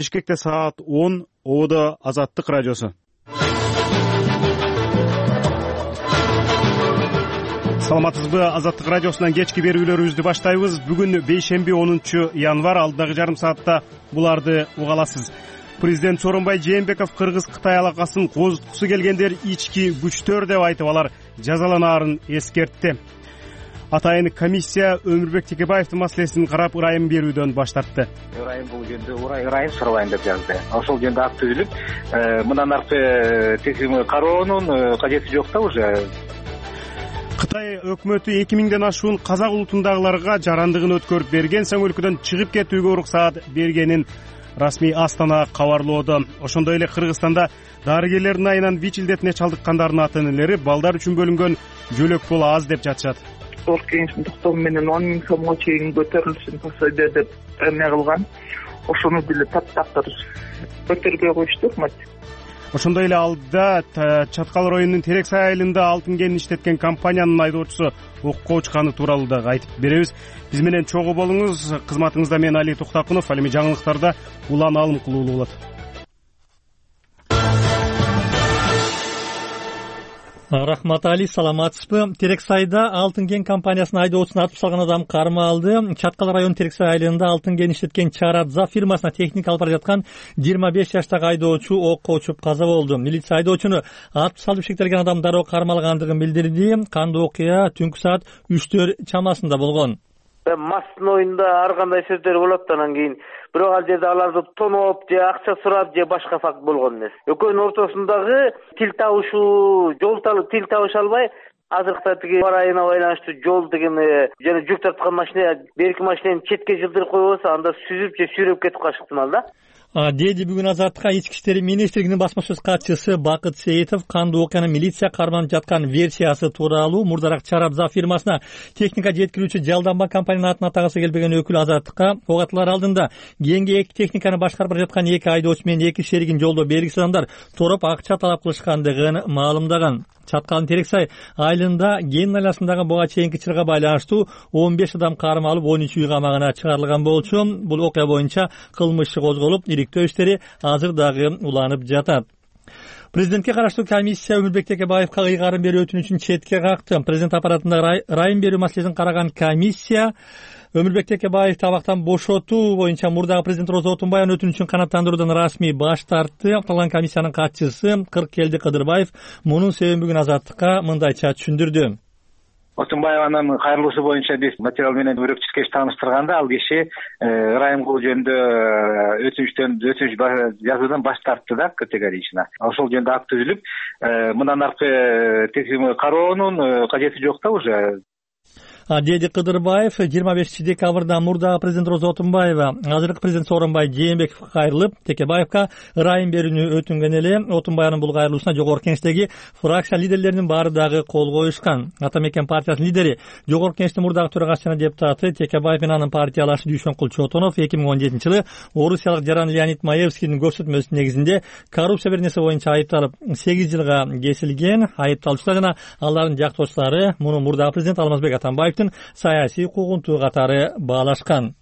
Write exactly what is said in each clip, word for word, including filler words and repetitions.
Бишкекте саат он, Ободо Азаттык радиосу. Саламатсызбы, Азаттык радиосунан кечки берүүлөрүбүздү баштайбыз. Бүгүн бейшемби онунчу январь, алдыдагы жарым саатта буларды уга аласыз. Президент Сооронбай Жээнбеков Кыргыз-Кытай алакасын козуткусу келгендер ички күчтөр деп айтып, алар жазаланаарын эскертти. Атайын комиссия Өмүрбек Текебаевдин маселесин карап, ырайым берүүдөн баш тартты. Ырайым бул жөнүндө ырайым сурабайын деп жазды. Ошол жөнүндө акт түзүлүп, мындан аркы текшерүүнү кароонун кажети жок да уже. Кытай өкмөтү эки миңден ашуун казак улутундагыларга жарандыгын өткөрүп берген соң өлкөдөн чыгып кетүүгө уруксаат бергенин расмий Астана кабарлоодо. Ошондой эле Кыргызстанда дарыгерлердин айынан ВИЧ илдетине чалдыккандардын ата-энелери балдар үчүн бөлүнгөн жөлөк пул аз деп жатышат. Ор кеңештин токтому менен он миң сомго чейин көтөрүлсүн пособие деп эме кылган. Ошону деле таптап көтөрбөй коюшту өкмөт. Ошондой эле алдыда Чаткал районунун Терексай айылында алтын кенин иштеткен компаниянын айдоочусу окко учканы тууралуу да айтып беребиз. Биз менен чогуу болуңуз. Кызматыңызда мен Али Туктакунов. Ал эми жаңылыктарда улан алым кылуулуу болот. Рахмат Али, саламатсызбы? Терексайда алтын кен компаниясынын айдоочусун атып салган адам кармалды. Чаткал районунун Терексай айылында алтын кен иштеткен Чарадза фирмасына техника алып бара жаткан жыйырма беш жаштагы айдоочу окко учуп каза болду. Милиция айдоочуну атып салып шектелген адам дароо кармалгандыгын билдирди. Кандуу окуя түнкү саат үчтөр чамасында болгон. Мастын оюнда ар кандай сөздөр болот, анан кийин бирок ал жерде аларды тоноп же акча сурап же башка факт болгон эмес. Экөөнүн ортосундагы тил табышуу, жол тил табыша албай, азыркы тиги бар айына байланыштуу жол деген жана жүк тарткан машина берки машинаны четке жылдырып койбосо, анда сүзүп же сүйрөп кетип калышы ыктымал да. Деди бүгүн Азаттыкка ички иштер министрлигинин басма сөз катчысы Бакыт Сейитов кандуу окуянын милиция карманып жаткан версиясы тууралуу мурдараак Чарадза фирмасына техника жеткирүүчү жалданба компаниянын атын атагысы келбеген өкүл Азаттыкка огатылар алдында кийинки эки техниканы башкарып бара жаткан эки айдоочу менен эки шеригин жолдо белгисиз адамдар тороп акча талап кылышкандыгын маалымдаган. Чаткалдын Терексай айылында кен айласындагы буга чейинки чырга байланыштуу он беш адам кармалып, он үч үй камагына чыгарылган болчу. Бул окуя боюнча кылмыш иши козголуп, ириктөө иштери азыр дагы уланып жатат. Президентке караштуу комиссия Өмүрбек Текебаевка ыйгарын берүү өтүнүчүн четке какты. Президент аппаратында ырайым берүү маселесин караган комиссия Өмүрбек Текебаев табактан бошотуу боюнча мурдагы президент Роза Отунбаеванын өтүнүчүн канааттандыруудан расмий баш тартты. Калган комиссиянын катчысы Кыркелди Кыдырбаев мунун себебин бүгүн Азаттыкка мындайча түшүндүрдү. Отунбаеванын кайрылуусу боюнча биз материал менен өрөкчү киши тааныштырганда, ал киши ырайым кылуу жөнүндө өтүнүчтөн өтүнүч жазуудан баш тартты да, категорично. Ошол жөнүндө акт түзүлүп, мындан аркы текшерүүнү кароонун кажети жок да уже. Деди Кыдырбаев жыйырма бешинчи декабрда мурдагы президент Роза Отунбаева азыркы президент Сооронбай Жээнбековго кайрылып, Текебаевка ырайым берүүнү өтүнгөн эле. Отунбаевдин бул кайрылуусуна жогорку кеңештеги фракция лидерлеринин баары дагы кол коюшкан. Ата Мекен партиясынын лидери, жогорку кеңештин мурдагы төрагасы жана депутаты Текебаев менен анын партиялашы Дүйшөнкул Чотонов эки миң он жетинчи жылы орусиялык жаран Леонид Маевскийдин көрсөтмөсүнүн негизинде коррупция беренеси боюнча айыпталып сегиз жылга кесилген. Айыпталуучулар жана алардын жактоочулары муну мурдагы президент Алмазбек Атамбаевдин саясий куугунтуу катары баалашкан.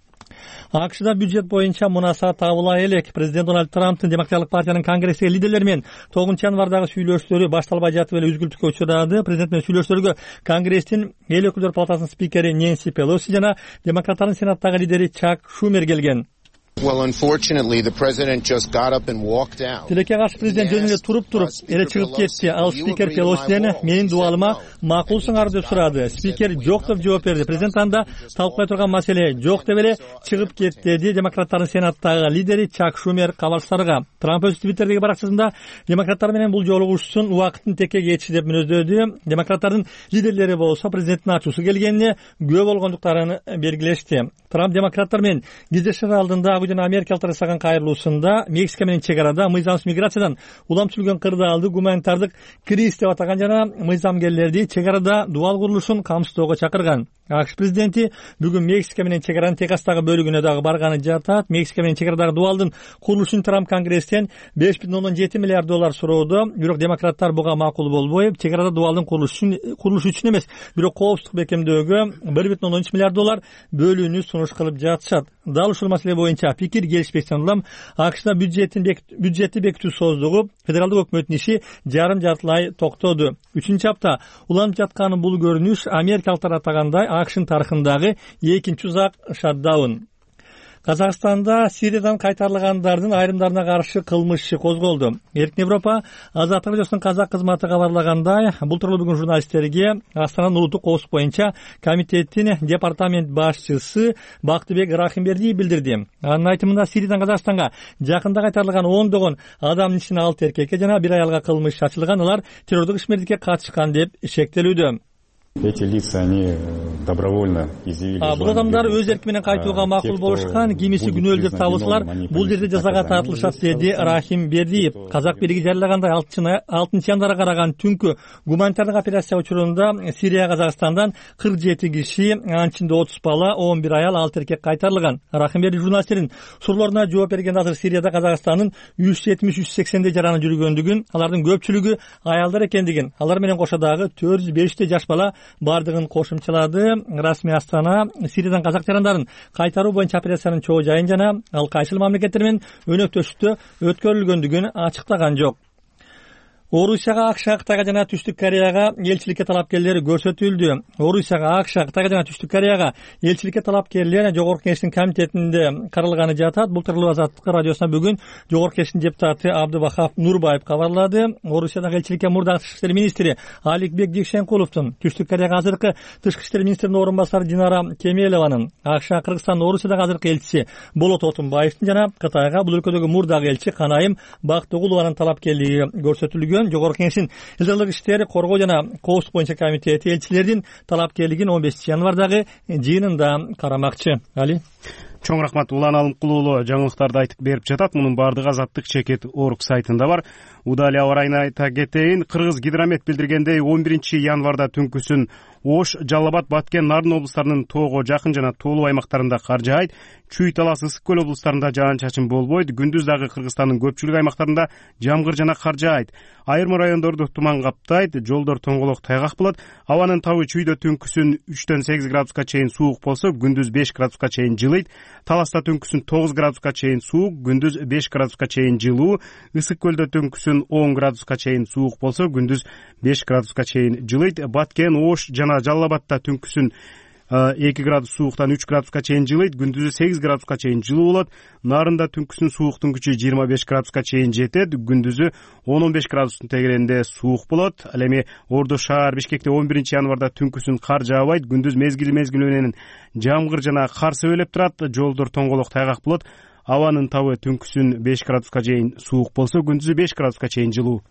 АКШда бюджет боюнча мунаса табыла элек. Президент Дональд Трамптын Демократтык партиянын конгресстеги лидерлери менен тогузунчу январдагы сүйлөшүүлөрү башталбай жатып эле үзгүлтүккө учурады. Президент менен сүйлөшүүлөргө Конгресстин эл өкүлдөр палатасынын спикери Нэнси Пелоси жана демократтардын сенаттагы лидери Чак Шумер келген. Well, unfortunately, the president just got up and walked out. Тилекке каршы президент жөн эле туруп-туруп эле чыгып кетти. Ал спикер Пелосиден менин дуалыма макулсуңар деп сурады. Спикер жок деп жооп берди. Президент анда талкуулай турган маселе жок деп эле чыгып кетти, деди демократтардын сенаттагы лидери Чак Шумер кабарчыларга. Трамп өз Твиттердеги баракчасында демократтар менен бул жолугушуусун убакытын текке кетиши деп мүнөздөдү. Демократтардын лидерлери болсо президенттин ачуусу келгенине күбө болгондуктарын белгилешти. Трамп демократтар менен кездешер алдында жана америкалыктар жасаган кайрылуусунда Мексика менен чегарада мыйзамсыз миграциядан улам түшүлгөн кырдаалды гуманитардык криз деп атаган жана мыйзамгерлерди чегарада дубал курулушун камсыздоого чакырган. АКШ президенти бүгүн Мексика менен чек аранын тек астагы бөлүгүнө дагы барганы жатат. Мексика менен чек арадагы дубалдын курулушун Трамп Конгресстен беш бүтүн ондон жети миллиард доллар суроодо. Бирок демократтар буга макул болбой, чек арада дубалдын курулушу үчүн эмес, бирок коопсуздук бекемдөөгө бир бүтүн ондон үч миллиард доллар бөлүүнү сунуш кылып жатышат. Дал ушул маселе боюнча пикир келишпестен улам АКШда бюджеттин бюджетти бекитүү сооздугу федералдык өкмөттүн иши жарым жартылай токтоду. үчүнчү апта уланып жаткан бул көрүнүш америкалыктар атагандай АКШнын тарыхындагы экинчи узак шатдаун. Казакстанда Сириядан кайтарылгандардын айрымдарына каршы кылмыш иши козголду. Эркин Европа Азаттык радиосунун казак кызматы кабарлагандай, бул тууралуу бүгүн журналисттерге Астананын улуттук коопсуздук боюнча комитеттин департамент башчысы Бактыбек Рахимбердиев билдирди. Анын айтымында Сириядан Казакстанга жакында кайтарылган ондогон адамдын ичинен алты эркекке жана бир аялга кылмыш ачылган, алар террордук ишмердикке катышкан деп шектелүүдө. Эти лица, они добровольно изъявили желание. Бул адамдар өз эрки менен кайтууга макул болушкан, кимиси күнөөлүү деп табылсалар, бул жерде жазага тартылышат, деди Рахимбердиев. Казак бийлиги жарыялагандай алтынчы январга караган түнкү гуманитардык операция учурунда Сирия Казакстандан кырк жети киши, анын ичинде отуз бала, он бир аял, алты эркек кайтарылган. Рахимбердиев журналисттердин суроолоруна жооп бергенде азыр Сирияда Казакстандын үч жүз жетимиш үч жүз сексенде жараны жүргөндүгүн, алардын көпчүлүгү аялдар экендигин, алар менен кошо дагы төрт жүз беште жаш бала бардыгын кошумчалады. Расмий Астана Сириядан казак жарандарын кайтаруу боюнча операциянын чоо жайын жана ал кайсыл мамлекеттер менен өнөктөштүктө өткөрүлгөндүгүн ачыктаган жок. Орусияга, АКШга, Кытайга жана Түштүк Кореяга элчиликке талапкерлер көрсөтүлдү. Орусияга, АКШга, Кытайга жана Түштүк Кореяга элчиликке талапкерлер Жогорку Кеңештин комитетинде каралганы жатат. Бул тууралуу Азаттык радиосуна бүгүн Жогорку Кеңештин депутаты Абдыбахап Нурбаев кабарлады. Орусиядагы элчиликке мурдагы тышкы иштер министри Аликбек Жекшенкуловдун, Түштүк Кореяга азыркы тышкы иштер министринин орун басары Динара Кемелованын, АКШга, Кыргызстандын Орусиядагы азыркы элчиси Болот Отунбаевдин жана Кытайга бул өлкөдөгү мурдагы элчи Канайым Бактыгулованын талапкерлиги көрсөтүлгөн. Жогорку Кеңештин элдик иштери коргоо жана коопсуздук боюнча комитети элчилердин талапкерлигин он бешинчи январдагы жыйынында карамакчы. Али чоң рахмат. Улан Алымкулуулу жаңылыктарды айтып берип жатат. Мунун баардыгы Азаттык чекит орг сайтында бар. Удалия абарайына айта кетейин. Кыргыз гидромет билдиргендей он биринчи январда түнкүсүн Ош, Жалал Абад, Баткен, Нарын облустарынын тоого жакын жана тоолуу аймактарында кар жаайт. Чүй, Талас, Ысык көл облустарында жаан-чачын болбойт. Күндүз дагы Кыргызстандын көпчүлүк аймактарында жамгыр жана кар жаайт. Айрым райондорду туман каптайт, жолдор тоңголок тайгак болот. Абанын табы Чүйдө түнкүсүн үчтөн сегиз градуска чейин суук болсо, күндүз беш градуска чейин жылыйт. Таласта түнкүсүн тогуз градуска чейин суук, күндүз беш градуска чейин жылуу. Ысык көлдө түнкүсүн он градуска чейин суук болсо, күндүз беш градуска чейин жылыйт. Баткен, Ош жана Жалал Абадта түнкүсүн эки градус сууктан үч градуска чейин жылыйт, күндүзү сегиз градуска чейин жылуу болот. Нарында түнкүсүн сууктун күчү жыйырма беш градуска чейин жетет, күндүзү он он беш градустун тегерегинде суук болот. Ал эми Ордо шаар Бишкекте он биринчи январда түнкүсүн кар жаабайт, күндүз мезгил мезгил менен жамгыр жана кар себелеп турат, жолдор тоңголок тайгак болот. Абанын табы түнкүсүн беш градуска чейин суук болсо, күндүзү беш градуска чейин жылуу.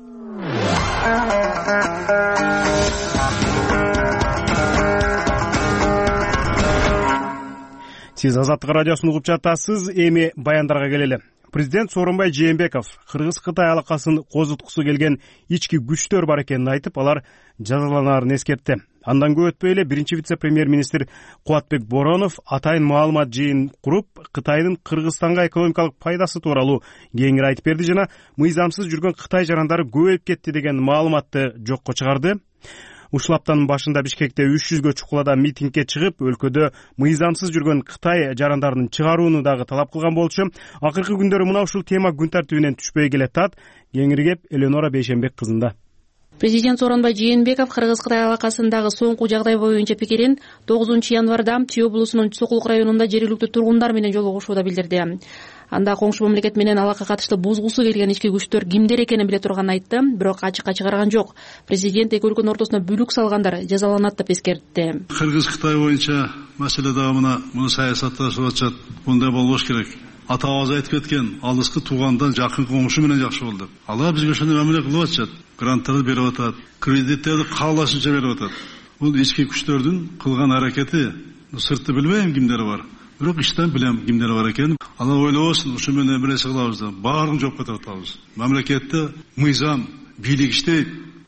Сиз Азаттык радиосун угуп жатасыз. Эми баяндарга келели. Президент Сооронбай Жээнбеков Кыргыз-Кытай алакасын козуткусу келген ички күчтөр бар экенин айтып, алар жазаланарын эскертти. Андан көп өтпөй эле биринчи вице-премьер-министр Кубатбек Боронов атайын маалымат жыйын куруп, Кытайдын Кыргызстанга экономикалык пайдасы тууралуу кеңири айтып берди жана мыйзамсыз жүргөн Кытай жарандары көбөйүп кетти деген маалыматты жокко чыгарды. Ушул аптанын башында Бишкекте үч жүзгө чукулада митингге чыгып, өлкөдө мыйзамсыз жүргөн Кытай жарандарын чыгарууну дагы талап кылган болчу. Акыркы күндөрү мына ушул тема күн тартибинен түшпөй келатат. Кеңири кеп Эленора Бейшенбек кызында. Президент Сооронбай Жээнбеков Кыргыз-Кытай алакасындагы соңку жагдай боюнча пикирин тогузунчу январда Чүй облусунун Сокулук районунда жергиликтүү тургундар менен жолугушууда билдирди. Анда коңшу мамлекет менен алака катыштуу бузгусу келген ички күчтөр кимдер экенин биле турганын айтты, бирок ачыкка чыгарган жок. Президент эки өлкөнүн ортосуна бүлүк салгандар жазаланат деп эскертти. Кыргыз-Кытай боюнча маселе дагы мына муну саясатташып атышат. Мындай болбош керек. Атабыз айтып кеткен, алыскы туугандан жакын коңшу менен жакшы болду. Алар бизге ошондой мамиле кылып атышат. Гранттарды берип атат, кредиттерди каалашынча берип атат. Бул ички күчтөрдүн кылган аракети, сыртты билбейм кимдери бар. Бирок иштен билем кимдер бар экенин. Алар ойлобосун, ушу менен эмнеси кылабыз да баарын жооп кетип атабыз. Мамлекетте мыйзам, бийлик иштейт.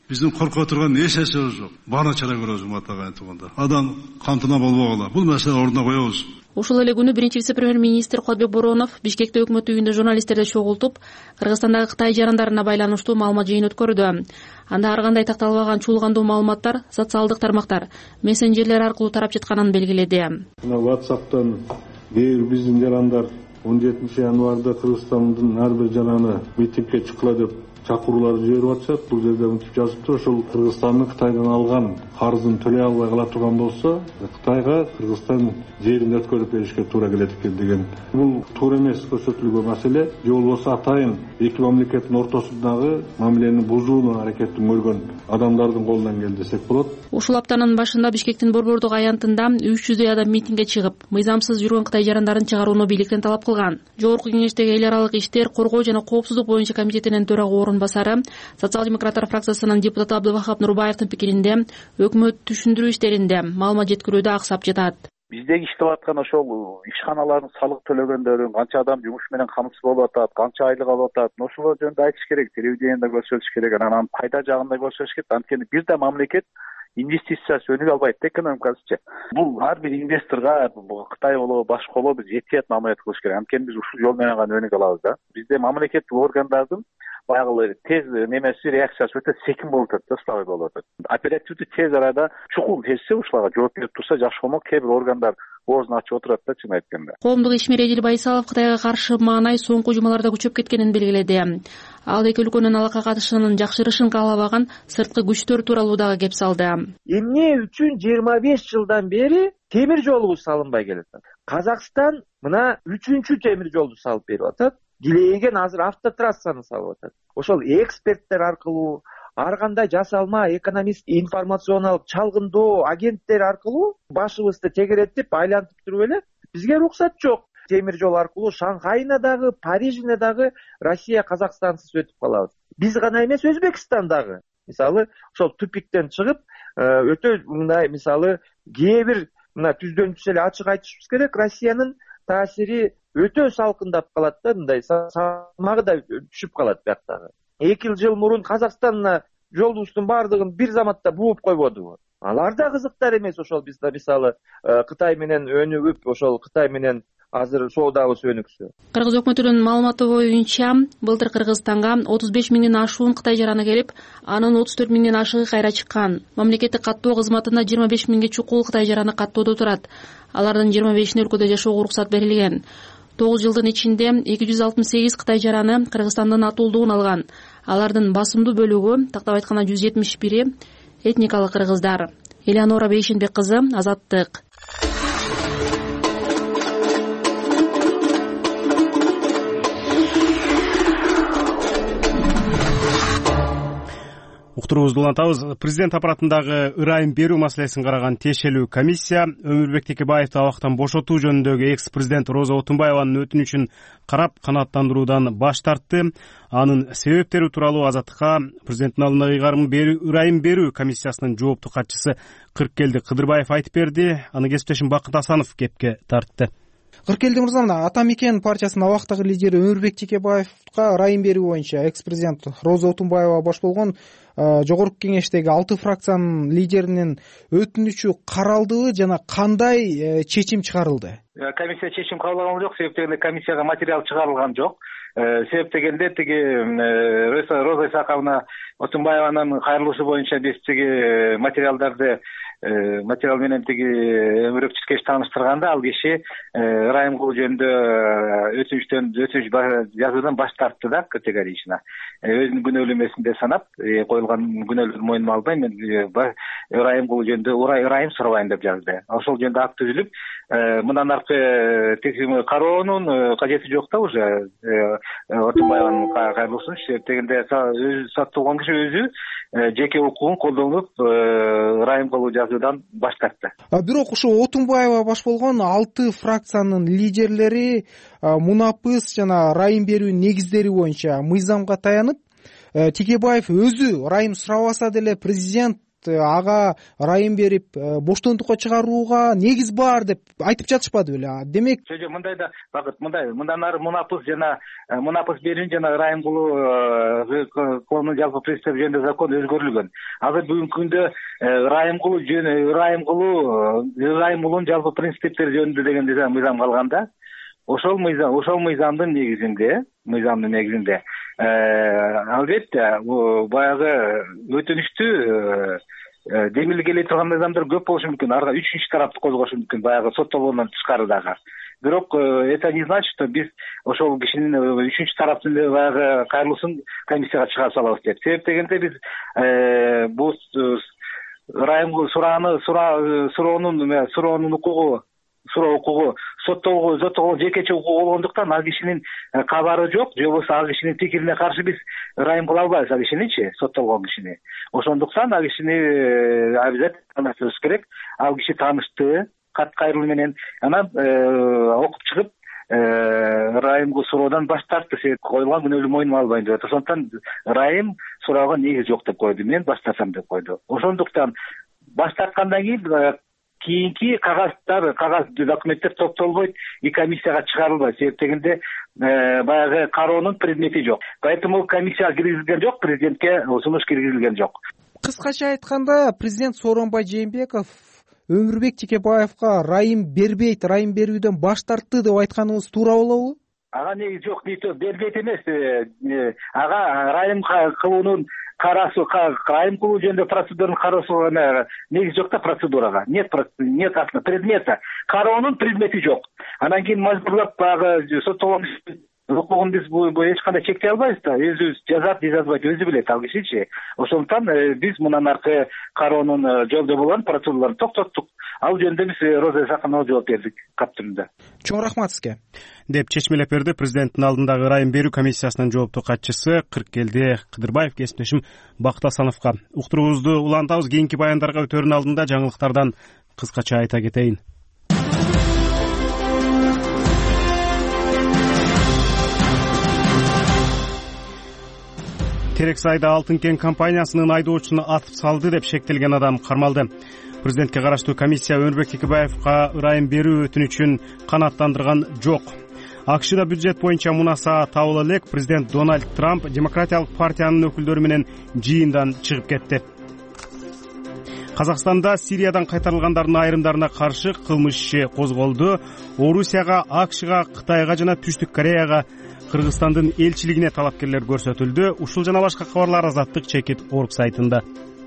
Биздин коркуп турган эч нерсебиз жок. Баары чара көрөбүз атаган тууганда. Адам кантына болбогула. Бул маселе ордуна коебуз. Ушул эле күнү биринчи вице-премьер-министр Кодбек Боронов Бишкекте өкмөт үйүндө журналисттерди чогултуп, Кыргызстандагы Кытай жарандарына байланыштуу маалымат жыйын өткөрдү. Анда ар кандай такталбаган чуулгандуу маалыматтар социалдык тармактар, мессенджерлер аркылуу тарап жатканын белгиледи. Мына WhatsApp'тан бир биздин жарандар он жетинчи январда Кыргызстандын ар бир жараны митингге чыккыла деп чакыруулар жиберип атышат. Бул жерде мынтип жазыптыр: ошол Кыргызстандын Кытайдан алган карызын төлөй албай кала турган болсо, Кытайга Кыргызстан жерин өткөрүп беришке туура келет экен деген. Бул туура эмес көрсөтүлгөн маселе. Же болбосо атайын эки мамлекеттин ортосундагы мамилени бузууну аракетин көргөн адамдардын колунан келди десек болот. Ушул аптанын башында Бишкектин борбордук аянтында үч жүздөй адам митингге чыгып, мыйзамсыз жүргөн Кытай жарандарын чыгарууну бийликтен талап кылган. Жогорку кеңештеги эл аралык иштер, коргоо жана коопсуздук боюнча комитетинин төрага орунбасары, социал-демократтар фракциясынын депутаты Абдывахап Нурбаевдин пикиринде, өкмөт түшүндүрүү иштеринде маалымат жеткирүүдө аксап жатат. Биздеги иштеп аткан ошол ишканалардын салык төлөгөндөрүн, канча адам жумуш менен камсыз болуп атат, канча айлык алып атат, ошол жөнүндө айтыш керек, телевидениеде көрсөтүш керек, анан пайда жагында көрсөтүш керек. Анткени бир да мамлекет инвестициясы өнүгө албайт, экономикасычы. Бул ар бир инвесторго, Кытай болобу, башка болобу, биз этият мамилет кылыш керек. Анткени биз ушул жол менен гана өнүгө алабыз да. Бизде мамлекеттик органдардын баягы тез немеси, реакциясы өтө секин болуп атат, слабый болуп атат. Оперативдүү тез арада чукул тезсе ушуларга жооп берип турса жакшы болмок. Кээ бир органдар оозун ачып отурат да, чын айтканда. Коомдук ишмер Эдил Байсалов Кытайга каршы маанай соңку жумаларда күчөп кеткенин белгиледи. Ал эки өлкөнүн алака катышынын жакшырышын каалабаган сырткы күчтөр тууралуу дагы кеп салды. Эмне үчүн жыйырма беш жылдан бери темир жолубуз салынбай келатат? Казакстан мына үчүнчү темир жолду салып берип атат. Дилеген азыр автотрассаны салып атат. Ошол эксперттер аркылуу, ар кандай жасалма экономист информационалык чалгындоо агенттер аркылуу башыбызды тегереттип айлантып туруп эле бизге уруксат жок. Темир жол аркылуу Шанхайына дагы, Парижине дагы Россия Казакстансыз өтүп калабыз. Биз гана эмес, Өзбекстан дагы. Мисалы, ошол тупиктен чыгып, өтө мындай мисалы кээ бир мына түздөн түз эле ачык айтышыбыз керек, Россиянын таасири өтө салкындап калат да, мындай салмагы да түшүп калат бияктагы. эки жыл мурун Казакстанна жолубуздун баардыгын бир заматта бууп койбодубу? Алар да кызыктар эмес. Ошол бизде мисалы Кытай менен өнүгүп, ошол Кытай менен азыр соодабыз өнүксө. Кыргыз өкмөтүнүн маалыматы боюнча, былтыр Кыргызстанга отуз беш миңден ашуун Кытай жараны келип, анын отуз төрт миңден ашыгы кайра чыккан. Мамлекеттик каттоо кызматына жыйырма беш миңге чукул Кытай жараны каттоодо турат. Алардын жыйырма бешине өлкөдө жашоого уруксат берилген. тогуз жылдын ичинде эки жүз алтымыш сегиз Кытай жараны Кыргызстандын атуулдугун алган. Алардын басымдуу бөлүгү, тактап айтканда жүз жетимиш бири этникалык кыргыздар. Элеонора Бейшенбек кызы, Азаттык. Уктуруубузду улантабыз. Президент аппаратындагы ырайым берүү маселесин караган тиешелүү комиссия Өмүрбек Текебаевди абактан бошотуу жөнүндөгү экс-президент Роза Отунбаеванын өтүнүчүн карап канааттандыруудан баш тартты. Анын себептери тууралуу Азаттыкка президенттин алдына ырайым берүү комиссиясынын жооптуу катчысы Кыркелди Кыдырбаев айтып берди. Аны кесиптешим Бакыт Асанов кепке тартты. Кыркелди мырза, мына Ата Мекен партиясынын абактагы лидери Өмүрбек Текебаевга ырайым берүү боюнча экс-президент Роза Отунбаева баш болгон жогорку кеңештеги алты фракциянын лидеринин өтүнүчү каралдыбы жана кандай чечим чыгарылды? Комиссия чечим кабыл алган жок, себеп дегенде комиссияга материал чыгарылган жок. Себеп дегенде тиги Роза Исаковна Отунбаеванын кайрылуусу боюнча биз тиги материалдарды материал менен тиги Өмүрбек Чиркеш тааныштырганда, ал киши ырайым кылуу жөнүндө өтүнүчтөн өтүнүч жазуудан баш тартты да, категорично. Өзүнүн күнөөлүү эмесинде санап, коюлган күнөөлөрдү мойнума албай, мен ырайым кылуу жөнүндө ырайым сурабайм деп жазды. Ошол жөнүндө акт түзүлүп, мындан аркы кароонун кажети жок да уже Отунбаеванын кайрылуусун. Себеп дегенде сатталган киши өзү жеке укугун колдонуп ырайым кылуу жазуудан баш тартты. Бирок ушу Отунбаева баш болгон алты фракциянын лидерлери мунапыс жана ырайым берүү негиздери боюнча мыйзамга таянып, Текебаев өзү ырайым сурабаса деле президент ага ырайым берип боштондукка чыгарууга негиз бар деп айтып жатышпады беле? Демек жок жок мындай да Багыт, мындай мындан ары мунапыс жана мунапыс берүүнү жана ырайымкулуу конун жалпы принциптер жөнүндө закон өзгөрүлгөн. Азыр бүгүнкү күндө ырайымкулуу жөн ырайымкулуу ырайымулунун жалпы принциптери жөнүндө деген мыйзам калган да. Ошол мыйзам ошол мыйзамдын негизинде мыйзамдын негизинде албетте баягы өтүнүштү демилге келе турган мыйзамдар көп болушу мүмкүн. Арга үчүнчү тарапты козгошу мүмкүн, баягы соттолгондон тышкары дагы. Бирок это не значит, что биз ошол кишинин үчүнчү тараптын баягы кайрылуусун комиссияга чыгарып салабыз деп. Себеп дегенде биз бул ырайым сурааны суроонун суроонун укугу суроо укугу соттолго соттолго жекече укугу болгондуктан ал кишинин кабары жок, же болбосо ал кишинин пикирине каршы биз ырайым кыла албайбыз ал кишиничи, соттолгон кишини. Ошондуктан ал кишини обязательно таныштырыш керек. Ал киши таанышты кат кайрылуу менен, анан окуп чыгып ырайымгы суроодон баш тартты. Себеп коюлган күнөөлүү мойнума албайм деп атат. Ошондуктан ырайым суроого негиз жок деп койду. Мен баш тартам деп койду. Ошондуктан баш тарткандан кийин кийинки кагазддар кагаз документтер топтолбойт и комиссияга чыгарылбайт. Себеп дегенде баягы кароонун предмети жок. Поэтому комиссияга киргизилген жок, президентке сунуш киргизилген жок. Кыскача айтканда, президент Сооронбай Жээнбеков Өмүрбек Текебаевка ырайым бербейт, ырайым берүүдөн баш тартты деп айтканыбыз туура болобу? Ага негиз жок, бербейт эмес. Ага ырайым кылуунун карасы, ырайым кылуу жөнүндө процедуранын кароосуна негиз жок да процедурага. Нет нет предмета. Кароонун предмети жок. Анан кийин мажбурлап баягы соттолгон укугун биз эч кандай чектей албайбыз да. Өзүбүз жазат, жазбайт өзү билет ал кишичи. Ошондуктан биз мындан аркы кароонун жолдо болгон процедураларын токтоттук. Ал жөнүндө биз Роза Сакынова жооп бердик кат түрүндө. Чоң рахмат сизге деп чечмелеп берди президенттин алдындагы ырайым берүү комиссиясынын жооптуу катчысы Кыркелди Кыдырбаев кесиптешим Бакыт Асановго. Уктуруубузду улантабыз. Кийинки баяндарга өтөөрүнүн алдында жаңылыктардан кыскача айта кетейин. Терекс айда Алтын кен компаниясынын айдоочусуну атып салды деп шектелген адам кармалды. Президентке караштуу комиссия Өмүрбек Текебаевка ырайым берүү өтүнүчүн канааттандырган жок. АКШда бюджет боюнча мунаса табыла элек президент Дональд Трамп Демократиялык партиянын өкүлдөрү менен жыйындан чыгып кетти. Казакстанда Сириядан кайтарылгандардын айрымдарына каршы кылмыш иши козголду. Орусияга, АКШга, Кытайга жана Түштүк Кореяга, Кыргызстандын элчилигине талапкерлер көрсөтүлдү. Ушул жана башка кабарлар Азаттык чекит орг сайтында.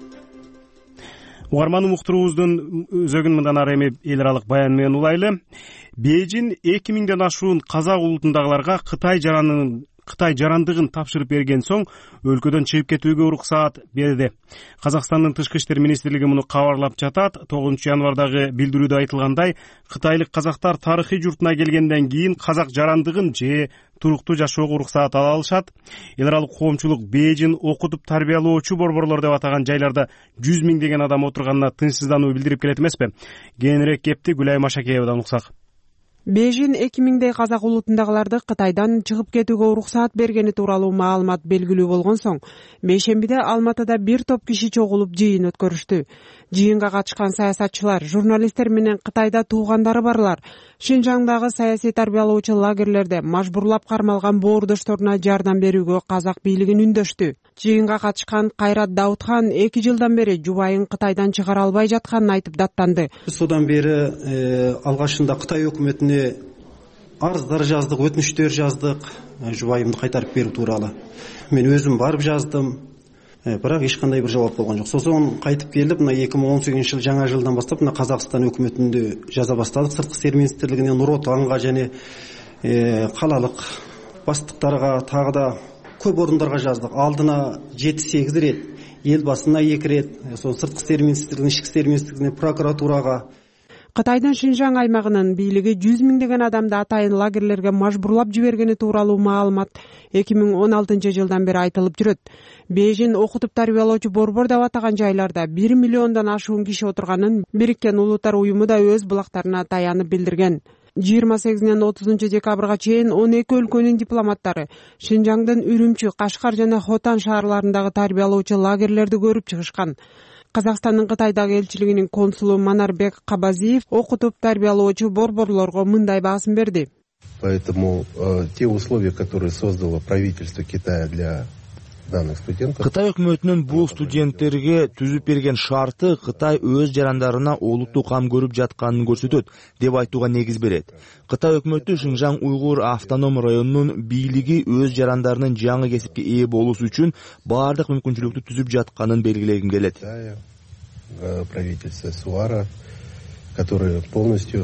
Угарман уктуруубуздун өзөгүн мындан ары эми эл аралык баян менен улайлы. Бейжин эки миңден ашуун казак улутундагыларга Кытай жаранын Кытай жарандыгын тапшырып берген соң өлкөдөн чыгып кетүүгө уруксаат берди. Казакстандын тышкы иштер министрлиги муну кабарлап жатат. тогузунчу январдагы билдирүүдө айтылгандай, кытайлык казактар тарыхый журтуна келгенден кийин казак жарандыгын же туруктуу жашоого уруксаат ала алышат. Эл аралык коомчулук Бейжин окутуп тарбиялоочу борборлор деп атаган жайларда жүз миңдеген адам отурганына тынчсыздануу билдирип келет эмеспи? Кийинирээк кепти Гүлай Машакеевадан уксак. Бейжин эки миңдей казак улутундагыларды Кытайдан чыгып кетүүгө уруксаат бергени тууралуу маалымат белгилүү болгон соң, бейшембиде Алматыда бир топ киши чогулуп жыйын өткөрүштү. Жыйынга катышкан саясатчылар, журналисттер менен Кытайда туугандары барлар Шинжаңдагы саясий тарбиялоочу лагерлерде мажбурлап кармалган боордошторуна жардам берүүгө казак бийлигин үндөштү. Жыйынга катышкан Кайрат Даутхан эки жылдан бери жубайын Кытайдан чыгара албай жатканын айтып даттанды. Содан бери алгачында Кытай өкмөтүнө арыздар жаздык, өтүнүчтөр жаздык, жубайымды кайтарып берүү тууралуу. Мен өзүм барып жаздым, бирок эч кандай бир жооп болгон жок. Сосон кайтып келип, мына эки миң он сегизинчи жыл жаңа жылдан баштап мына Казакстан өкмөтүндө жаза баштадык. Сырткы иштер министрлигине, Нур Отанга жана калалык баштыктарга, тагы да көп орундарга жаздык. Алдына жети сегиз рет, эл басына эки рет, сон сырткы иштер министрлигине, ички иштер министрлигине, прокуратурага. Кытайдын Шинжаң аймагынын бийлиги жүз миңдеген адамды атайын лагерлерге мажбурлап жибергени тууралуу маалымат эки миң он алтынчы жылдан бери айтылып жүрөт. Бейжин окутуп тарбиялоочу борбор деп атаган жайларда бир миллиондон ашуун киши отурганын Бириккен Улуттар уюму да өз булактарына таянып билдирген. жыйырма сегизинен отузунчу декабрга чейин он эки өлкөнүн дипломаттары Шинжаңдын Үрүмчү, Кашкар жана Хотан шаарларындагы тарбиялоочу лагерлерди көрүп чыгышкан. Казакстандын Кытайдагы элчилигинин консулу Манарбек Кабазиев окутуп тарбиялоочу борборлорго мындай баасын берди. Поэтому э, те условия, которые создало правительство Китая для данных студентов. Кытай өкмөтүнүн бул студенттерге түзүп берген шарты Кытай өз жарандарына олуттуу кам көрүп жатканын көрсөтөт деп айтууга негиз берет. Кытай өкмөтү Шинжаң уйгур автоном районунун бийлиги өз жарандарынын жаңы кесипке ээ болуусу үчүн баардык мүмкүнчүлүктү түзүп жатканын белгилегим келет. Правительство Суара, которое полностью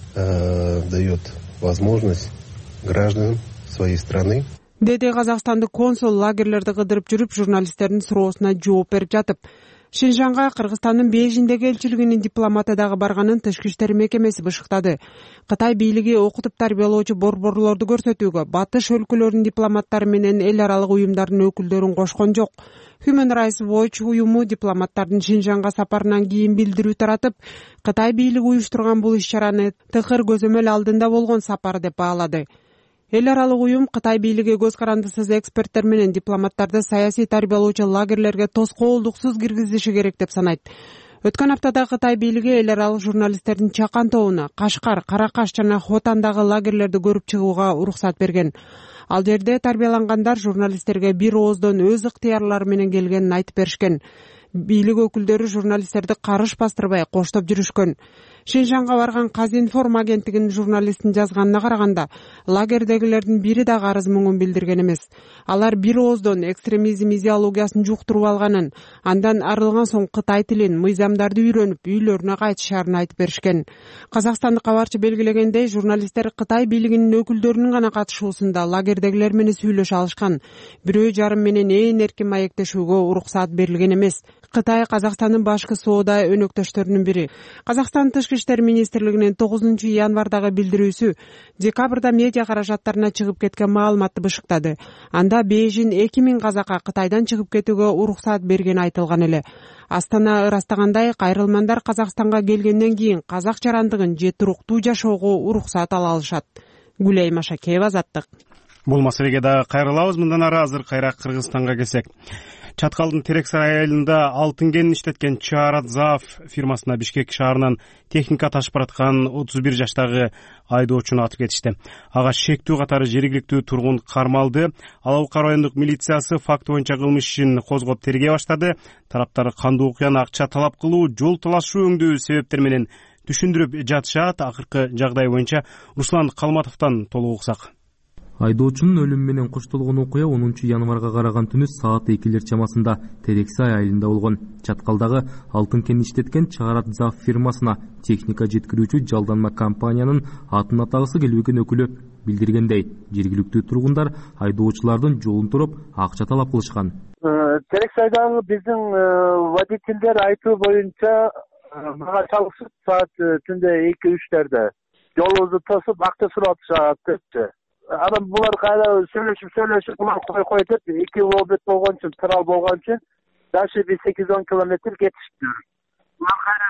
э, дает возможность гражданам своей страны. Деди казакстандык консул лагерлерди кыдырып жүрүп журналисттердин суроосуна жооп берип жатып. Шинжаңга Кыргызстандын Бейжиңдеги элчилигинин дипломаты дагы барганын Тышкы иштер мекемеси бышыктады. Кытай бийлиги окутуп тарбиялоочу борборлорду көрсөтүүгө батыш өлкөлөрүнүн дипломаттары менен эл аралык уюмдардын өкүлдөрүн кошкон жок. Human Rights Watch уюму дипломаттардын Шинжаңга сапарынан кийин билдирүү таратып, Кытай бийлиги уюштурган бул иш-чараны тыкыр көзөмөл алдында болгон сапар деп баалады. Эл аралык уюм Кытай бийлиги көз карандысыз эксперттер менен дипломаттарды саясий тарбиялоочу лагерлерге тоскоолдуксуз киргизиши керек деп санайт. Өткөн аптада Кытай бийлиги эл аралык журналисттердин Чакан тобуна, Кашкар, Каракаш жана Хотандагы лагерлерди көрүп чыгууга уруксат берген. Ал жерде тарбиялангандар журналисттерге бир ооздон өз ыктыярлары менен келгенин айтып беришкен. Бийлик өкүлдөрү журналисттерди карыш бастырбай коштоп жүрүшкөн. Шинжаңга барган Казинформ агенттигинин журналистин жазганына караганда, лагердегилердин бири да арыз муңун билдирген эмес. Алар бир ооздон экстремизм идеологиясын жуктуруп алганын, андан арылган соң Кытай тилин, мыйзамдарды үйрөнүп, үйлөрүнө кайтышарын айтып беришкен. Казакстандык кабарчы белгилегендей, журналисттер Кытай бийлигинин өкүлдөрүнүн гана катышуусунда лагердегилер менен сүйлөшө алышкан. Бирөө жарым менен ээн эркин маектешүүгө уруксат берилген эмес. Кытай Казакстандын башкы соода өнөктөштөрүнүн бири. Казакстан Тышкы иштер министрлигинин тогузунчу январдагы билдирүүсү декабрда медиа каражаттарына чыгып кеткен маалыматты бышыктады. Анда Бейжиң эки миң казакка Кытайдан чыгып кетүүгө уруксат бергени айтылган эле. Астана ырастагандай, кайрылмандар Казакстанга келгенден кийин казак жарандыгын же туруктуу жашоого уруксат ала алышат. Гүлей Машакеева, Азаттык. Бул маселеге дагы кайрылабыз. Мындан ары азыр кайра Кыргызстанга келсек. Чаткалдын Терексай айылында алтын кенин иштеткен Чарадзав фирмасына Бишкек шаарынан техника ташып бараткан отуз бир жаштагы айдоочуну атып кетишти. Ага шектүү катары жергиликтүү тургун кармалды. Алабука райондук милициясы факт боюнча кылмыш ишин козгоп тергей баштады. Тараптар кандуу окуяны акча талап кылуу, жол талашуу өңдүү себептер менен түшүндүрүп жатышат. Акыркы жагдай боюнча Руслан Калматовдон толук уксак. Айдоочунун өлүмү менен коштолгон окуя онунчу январга караган түнү саат экилер чамасында Терексай айылында болгон. Чаткалдагы алтын кен иштеткен Чарадзав фирмасына техника жеткирүүчү жалданма компаниянын атын атагысы келбеген өкүлү билдиргендей, жергиликтүү тургундар айдоочулардын жолун туруп акча талап кылышкан. Терексайдагы биздин водительдер айтуу боюнча мага чалышып саат түндө эки үчтөрдө жолубузду тосуп акча сурашат депчи. Адам булар кайда сөйлөшүп сөйлөшүп булар кой кой деп эки обед болгон үчүн тарал болгон үчүн дальше бир сегиз он километр кетишти. Булар кайда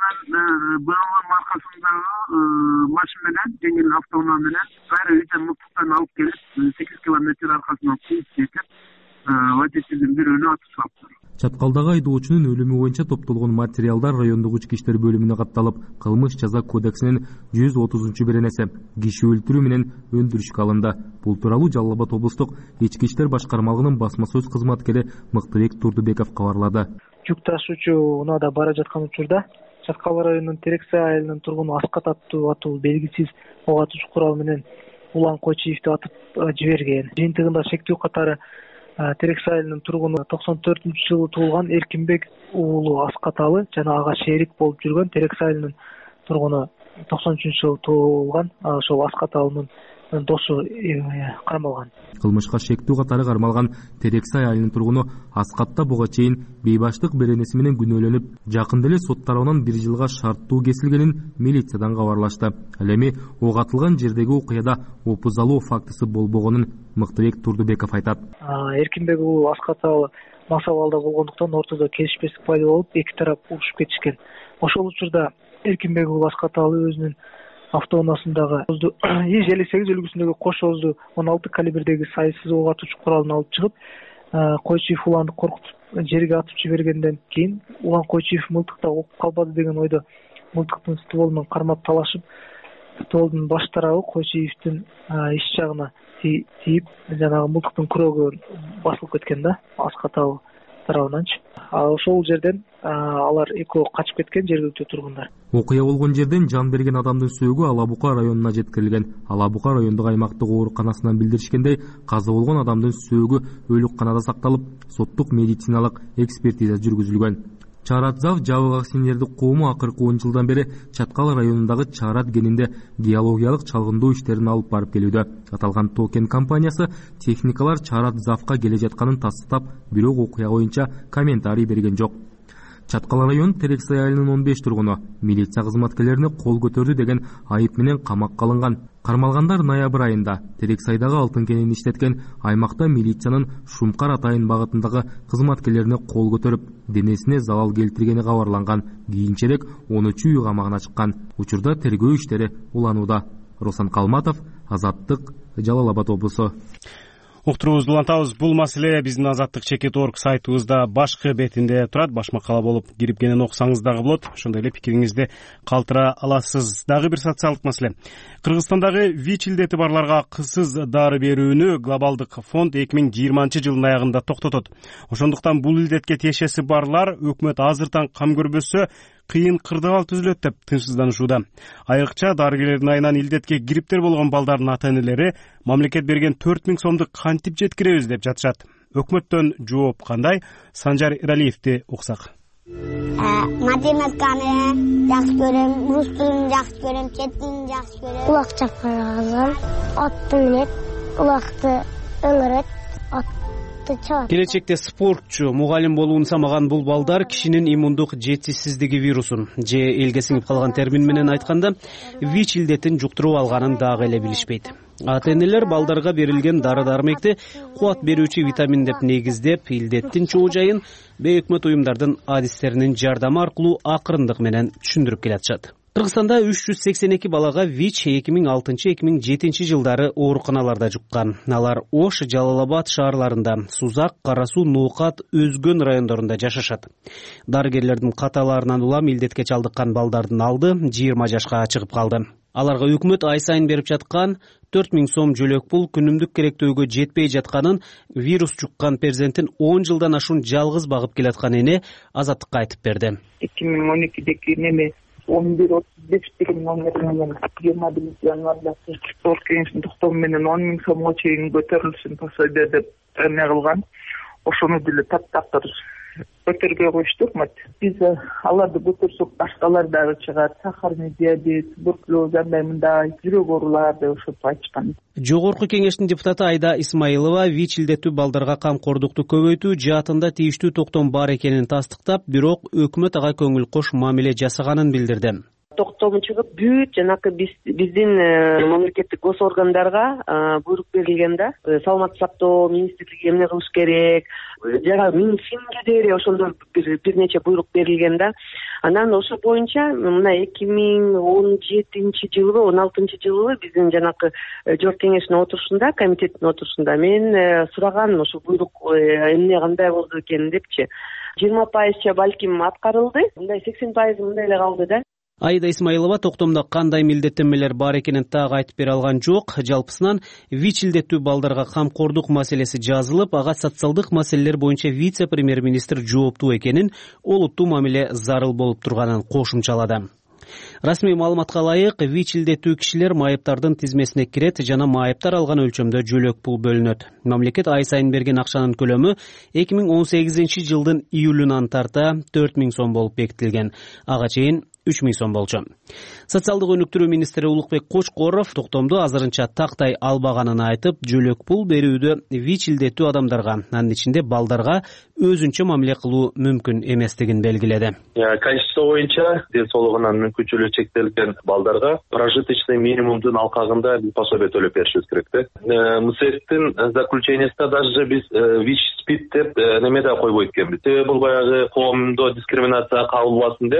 бөлгөн маркасындагы машина менен жеңил автоунаа менен кайра үйдөн муктуктан алып келип сегиз километр аркасынан кууп кетип водительдин бирөөнү атып салыптыр. Чаткалдагы айдоочунун өлүмү боюнча топтолгон материалдар райондук ички иштер бөлүмүнө катталып, кылмыш жаза кодексинин жүз отузунчу беренеси киши өлтүрүү менен өндүрүшкө алынды. Бул тууралуу Жалал Абад облустук ички иштер башкармалыгынын басма сөз кызматкери Мыктыбек Турдубеков кабарлады. Жүк ташуучу унаада бара жаткан учурда Чаткал районунун Терексай айылынын тургуну Аскат аттуу атуу белгисиз ок атуучу курал менен Улан Койчиевди атып жиберген. Жыйынтыгында шектүү катары Терексай айылынын тургуну токсон төртүнчү жылы туулган Эркинбек уулу Аскаталы жана ага шерик болуп жүргөн Терексай айылынын тургуну токсон үчүнчү жылы туулган ошол Аскаталынын досу кармалган. Кылмышка шектүү катары кармалган Терексай айылынын тургуну Аскатта буга чейин бейбаштык беренеси менен күнөөлөнүп, жакында эле сот тарабынан бир жылга шарттуу кесилгенин милициядан кабарлашты. Ал эми ок атылган жердеги окуяда опузалоо фактысы болбогонун Мыктыбек Турдубеков айтат. Эркинбек уулу Аскаталы мас абалда болгондуктан ортодо келишпестик пайда болуп, эки тарап урушуп кетишкен. Ошол учурда Эркинбек уулу Аскаталы өзүнүн автоунаасындагы эж элүү сегиз үлгүсүндөгү кош оозду он алты калибрдеги сайысыз ок атуучу куралын алып чыгып, койчиев уланды коркутуп жерге атып жибергенден кийин улан койчиев мылтыкта окуп калбады деген ойдо мылтыктын стволу менен кармап талашып стволдун баш тарабы койчиевдин иш жагына тийип жанагы мылтыктын күрөгү басылып кеткен да аска тарабынанчы. Ошол жерден алар экөө качып кеткен жергиликтүү тургундар. Окуя болгон жерден жан берген адамдын сөөгү Ала Бука районуна жеткирилген. Ала Бука райондук аймактык ооруканасынан билдиришкендей, каза болгон адамдын сөөгү өлүкканада сакталып, соттук медициналык экспертиза жүргүзүлгөн. Чарадзав жабык акционердик коому акыркы он жылдан бери Чаткал районундагы Чарат кенинде геологиялык чалгындоо иштерин алып барып келүүдө. Аталган токен компаниясы техникалар Чарадзавка келе жатканын тастап, бирок окуя боюнча комментарий берген жок. Чаткал район Терексай айылынын он беш тургуну милиция кызматкерлерине кол көтөрдү деген айып менен камакка алынган. Кармалгандар ноябрь айында Терексайдагы алтын кенин иштеткен аймакта милициянын Шумкар Атайын багытындагы кызматкерлерине кол көтөрүп, денесине залал келтиргени кабарланган. Кийинчерээк он үч үй камагына чыккан. Учурда тергөө иштери уланууда. Руслан Калматов, Азаттык, Жалал Абад облусу. Уктуруубузду улантабыз. Бул маселе биздин Азаттык чекит орг сайтыбызда башкы бетинде турат. Баш макала болуп кирип кенен окусаңыз дагы болот. Ошондой эле пикириңизди калтыра аласыз. Дагы бир социалдык маселе. Кыргызстандагы ВИЧ илдети барларга кызсыз дары берүүнү глобалдык фонд эки миң жыйырманчы жылдын аягында токтотот. Ошондуктан бул илдетке тиешеси барлар өкмөт азыртан кам көрбөсө кыйын кырдыбал түзүлөт деп тынчсызданышууда. Айрыкча дарыгерлердин айынан илдетке кириптер болгон балдардын ата-энелери мамлекет берген төрт миң сомду кантип жеткиребиз деп жатышат. Өкмөттөн жооп кандай? Санжар Иралиевди уксак. Математиканы жакшы көрөм, рус тилин жакшы көрөм, чет тилин жакшы көрөм. Улак чапкан, атты билет, улакты ыңырат, атты чаат. Келечекте спортчу, мугалим болуун самаган бул балдар кишинин иммундук жетишсиздиги вирусун же элге сиңип калган термин менен айтканда ВИЧ илдетин жуктуруп алганын дагы эле билишпейт. Ата-энелер балдарга берилген дары-дармекти кубат берүүчү витамин деп негиздеп, илдеттин чоо жайын бейөкмөт уюмдардын адистеринин жардамы аркылуу акырындык менен түшүндүрүп келатышат. Кыргызстанда үч жүз сексен эки балага ВИЧ эки миң алтынчы эки миң жетинчи жылдары ооруканаларда жуккан. Алар Ош, Жалал Абад шаарларында, Сузак, Кара Суу, Ноокат, Өзгөн райондорунда жашашат. Дарыгерлердин каталарынан улам илдетке чалдыккан балдардын алды жыйырма жашка чыгып калды. Аларга өкмөт ай сайын берип жаткан төрт миң сом жөлөк пул күнүмдүк керектөөгө жетпей жатканын, вирус жуккан перзентин он жылдан ашуун жалгыз багып келаткан эне Азаттыкка айтып берди. эки миң он экидеки неме он бир отуз беш деген номер менен жыйырма биринчи январда орг кеңештин токтому менен он миң сомго чейин көтөрүлсүн пособие деп эме кылган. Ошону деле таптап көтөргө коюшту өкмөт. Биз аларды көтөрсөк башкалар дагы чыгат. Сахарный диабет, туберкулез, андай мындай жүрөк оорулар деп ошентип айтышкан. Жогорку кеңештин депутаты Айда Исмаилова ВИЧ илдеттүү балдарга камкордукту көбөйтүү жаатында тийиштүү токтом бар экенин тастыктап, бирок өкмөт ага көңүл кош мамиле жасаганын билдирди. Токтому чыгып бүт жанакы биздин мамлекеттик гос органдарга буйрук берилген да. Саламаттык сактоо министрлиги эмне кылыш керек, жана Минфинге деле ошондой бир нече буйрук берилген да. Анан ошо боюнча мына эки миң он жетинчи жылы, он алтынчы жылы биздин жанакы жогорку кеңештин отурушунда, комитеттин отурушунда мен сураганмын ошо буйрук эмне кандай болду экен депчи. жыйырма пайызча балким аткарылды, мындай сексен пайыз мындай эле калды да. Айда Исмаилова токтомдо кандай милдеттенмелер бар экенин так айтып бере алган жок. Жалпысынан ВИЧ илдеттүү балдарга камкордук маселеси жазылып, ага социалдык маселелер боюнча вице-премьер-министр жооптуу экенин, олуттуу мамиле зарыл болуп турганын кошумчалады. Расмий маалыматка ылайык, ВИЧ илдеттүү кишилер майыптардын тизмесине кирет жана майыптар алган өлчөмдө жөлөк пул бөлүнөт. Мамлекет ай сайын берген акчанын көлөмү эки миң он сегизинчи жылдын июлунан тарта төрт миң сом болуп бекитилген. Ага чейин үч миң сом болчу. Социалдык өнүктүрүү министри Улукбек Кочкоров токтомду азырынча тактай албаганын айтып, жөлөк пул берүүдө ВИЧ илдеттүү адамдарга, анын ичинде балдарга өзүнчө мамиле кылуу мүмкүн эместигин белгиледи. Конституция боюнча ден соолугунан мүмкүнчүлүгү чектелген балдарга прожиточный минимумдун алкагында пособие төлөп беришибиз керек. МСЭКтин заключениясында даже биз ВИЧ СПИД деп неме да койбойт экенбиз. Бул баягы коомдо дискриминация кабыл болбасын деп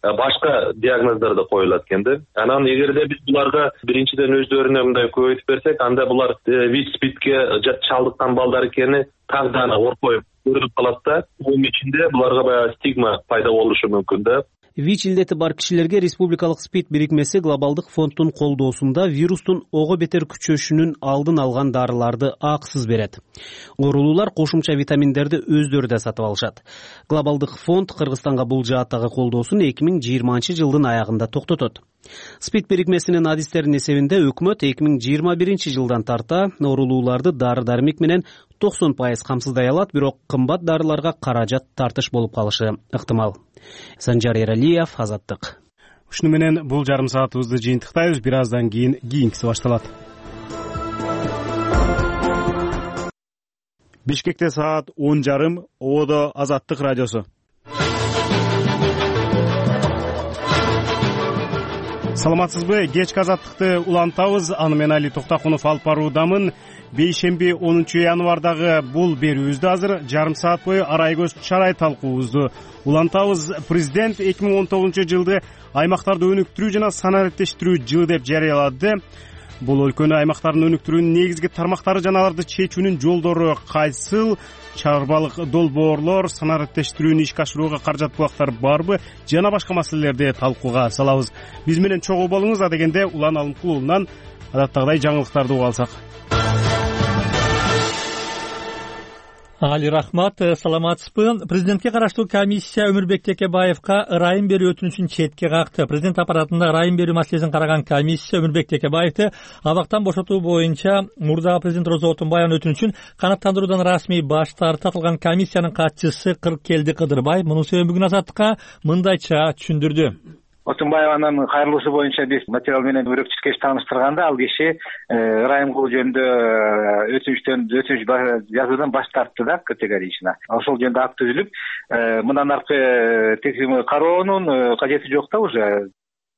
башка диагноздар да коюлат экен да. Анан эгерде биз буларга биринчиден өздөрүнө мындай көбөйтүп берсек, анда булар ВИЧ СПИДке чалдыккан балдар экени так да оркоюп көрүнүп калат да. Бунун ичинде буларга баягы стигма пайда болушу мүмкүн да. ВИЧ илдети бар кишилерге Республикалык СПИД бирикмеси глобалдык фонддун колдоосунда вирустун ого бетер күчөшүнүн алдын алган дарыларды акысыз берет. Оорулуулар кошумча витаминдерди өздөрү да сатып алышат. Глобалдык фонд Кыргызстанга бул жааттагы колдоосун эки миң жыйырманчы жылдын аягында токтотот. СПИД бирикмесинин адистеринин эсебинде өкмөт эки миң жыйырма биринчи жылдан тарта оорулууларды дары-дармек менен токсон пайыз камсыздай алат, бирок кымбат дарыларга каражат тартыш болуп калышы ыктымал. Санжар Эралиев, Азаттык. Ушуну менен бул жарым саатыбызды жыйынтыктайбыз. Бир аздан кийин кийинкиси башталат. Бишкекте саат он жарым, Ободо Азаттык радиосу. Саламатсызбы? Кечки Азаттыкты улантабыз. Аны мен Али Токтакунов алып баруудамын. Бейшемби онунчу январдагы бул берүүбүздү азыр жарым саат бою арай көз чарай талкуубузду улантабыз. Президент эки миң он тогузунчу жылды аймактарды өнүктүрүү жана санариптештирүү жылы деп жарыялады. Бул өлкөнү аймактардын өнүктүрүүнүн негизги тармактары жана аларды чечүүнүн жолдору кайсыл? Чарбалык долбоорлор, санариптештирүүнү ишке ашырууга каражат булактар барбы? Жана башка маселелерди талкууга салабыз. Биз менен чогуу болуңуз. Адегенде Улан Алымкулуулунан адаттагыдай жаңылыктарды уга алсак. Али, рахмат, саламатсызбы? Президентке караштуу комиссия Өмүрбек Текебаевка ырайым берүү өтүнүшүн четке какты. Президент аппаратында ырайым берүү маселесин караган комиссия Өмүрбек Текебаевди абактан бошотуу боюнча мурдагы президент Розо Отунбаевдин өтүнүшүн канааттандыруудан расмий баш тартты. Аталган комиссиянын катчысы Кыркелди Кыдырбай мунун себебин бүгүн Азаттыкка мындайча түшүндүрдү. Отунбаеванын кайрылуусу боюнча биз материал менен өрөкчү кеш тааныштырганда ал киши ырайым кылуу жөнүндө өтүнүштөн өтүнүш жазуудан баш тартты да, категорично. Ошол жөнүндө акт түзүлүп, мындан аркы текшерүү кароонун кажети жок да уже.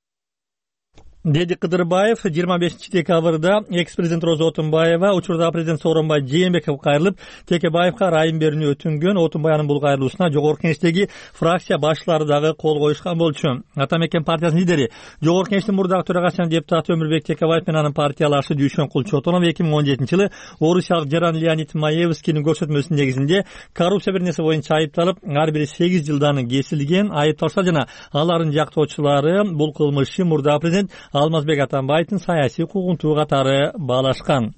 Деди Кыдырбаев жыйырма бешинчи декабрда экс-президент Розо Отунбаева учурда президент Сооронбай Жээнбеков кайрылып, Текебаевка ырайым берүүнү өтүнгөн. Отунбаевдин бул кайрылуусуна Жогорку Кеңештеги фракция башчылары дагы кол коюшкан болчу. Атамекен партиясынын лидери, Жогорку Кеңештин мурдагы төрагасы жана депутаты Өмүрбек Текебаев менен анын партиялашы Дүйшөн Кулчотонов эки миң он жетинчи жылы орусиялык жаран Леонид Маевскийдин көрсөтмөсүнүн негизинде коррупция беренеси боюнча айыпталып, ар бири сегиз жылдан кесилген. Айыпталса жана алардын жактоочулары бул кылмышчы мурдагы президент Алмазбек Атамбаевдин саясий куугунтуу катары баалашкан.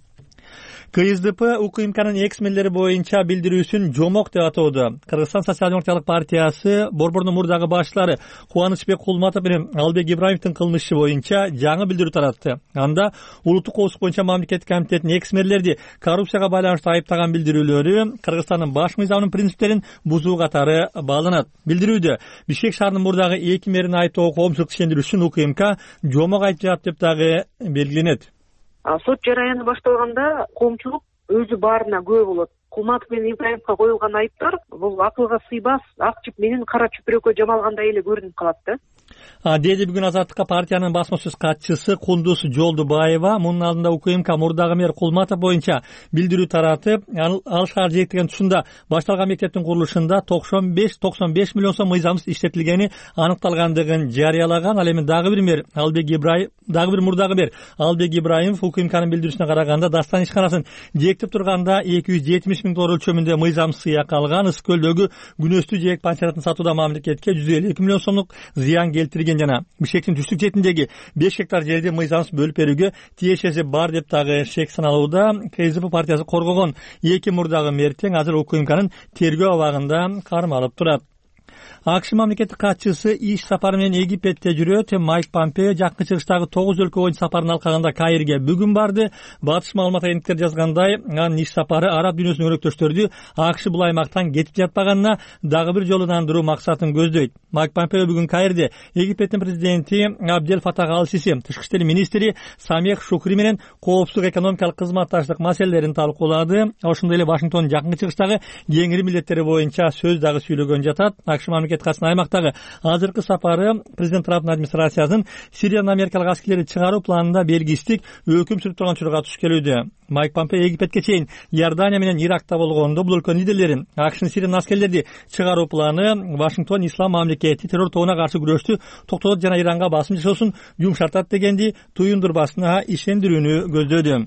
КСДП УКМКнын экс-мерлери боюнча билдирүүсүн жомок деп атоодо. Кыргызстан социал-демократиялык партиясы борбордун мурдагы башчылары Кубанычбек Кулматов менен Албек Ибраимовдун кылмышы боюнча жаңы билдирүү таратты. Анда улуттук коопсуздук боюнча мамлекеттик комитеттин экс-мерлерди коррупцияга байланыштуу айыптаган билдирүүлөрү Кыргызстандын баш мыйзамынын принциптерин бузуу катары бааланат. Билдирүүдө Бишкек шаарынын мурдагы эки мэрин айыптоого коомчулук ишендирүү үчүн УКМК жомок айтып жатат деп дагы белгиленет. Сот жараяны башталганда коомчулук өзү баарына күбө болот. Кулматов менен Ибраимовго коюлган айыптар бул акылга сыйбас, ак чүп менен кара чүпүрөккө жамалгандай эле көрүнүп калат да. Деди бүгүн Азаттыкка партиянын басма сөз катчысы Кундуз Жолдубаева. Мунун алдында УКМК мурдагы мэр Кулматов боюнча билдирүү таратып, ал шаар жээктеген тушунда башталган мектептин курулушунда токсон беш токсон беш миллион сом мыйзамсыз иштетилгени аныкталгандыгын жарыялаган. Ал эми дагы бир мэр Албек Ибраим, дагы бир мурдагы мэр Албек Ибраимов УКМКнын билдирүүсүнө караганда Дастан ишканасын жээктеп турганда эки жүз жетимиш миң доллар өлчөмүндө мыйзамсыз сыйак алган. Ысык көлдөгү күнөстүү жээк панчаратын сатууда мамлекетке жүз элүү эки миллион сомдук зыян келтирген жана Бишкектин түштүк четиндеги беш гектар жерди мыйзамсыз бөлүп берүүгө тиешеси бар деп дагы шек саналууда. КСДП партиясы коргогон эки мурдагы мэр тең азыр УКМКнын тергөө абагында кармалып турат. АКШ мамлекеттик катчысы иш сапары менен Египетте жүрөт. Майк Помпео жакын чыгыштагы тогуз өлкө боюнча сапарын алкагында Каирге бүгүн барды. Батыш маалымат агенттиктери жазгандай, анын иш сапары араб дүйнөсүнүн өрөктөштөрдү АКШ бул аймактан кетип жатпаганына дагы бир жолу ынандыруу максатын көздөйт. Майк Помпео бүгүн Каирде Египеттин президенти Абдел Фатах Ал-Сиси, тышкы иштер министри Самех Шукри менен коопсуздук экономикалык кызматташтык маселелерин талкуулады. Ошондой эле Вашингтондун жакынкы чыгыштагы кеңири милдеттери боюнча сөз дагы сүйлөгөн жатат. АКШ коңшу мамлекет катышкан аймактагы азыркы сапары президент Трамптын администрациясынын Сириядан америкалык аскерлерди чыгаруу планында белгисиздик өкүм сүрүп турган учурга туш келүүдө. Майк Помпео Египетке чейин Иордания менен Иракта болгондо бул өлкөнүн лидерлерин АКШнын Сириядан аскерлерди чыгаруу планы Вашингтон ислам мамлекети террор тобуна каршы күрөштү токтотот жана Иранга басым жасоосун жумшартат дегенди туюндурбасына ишендирүүнү көздөдү.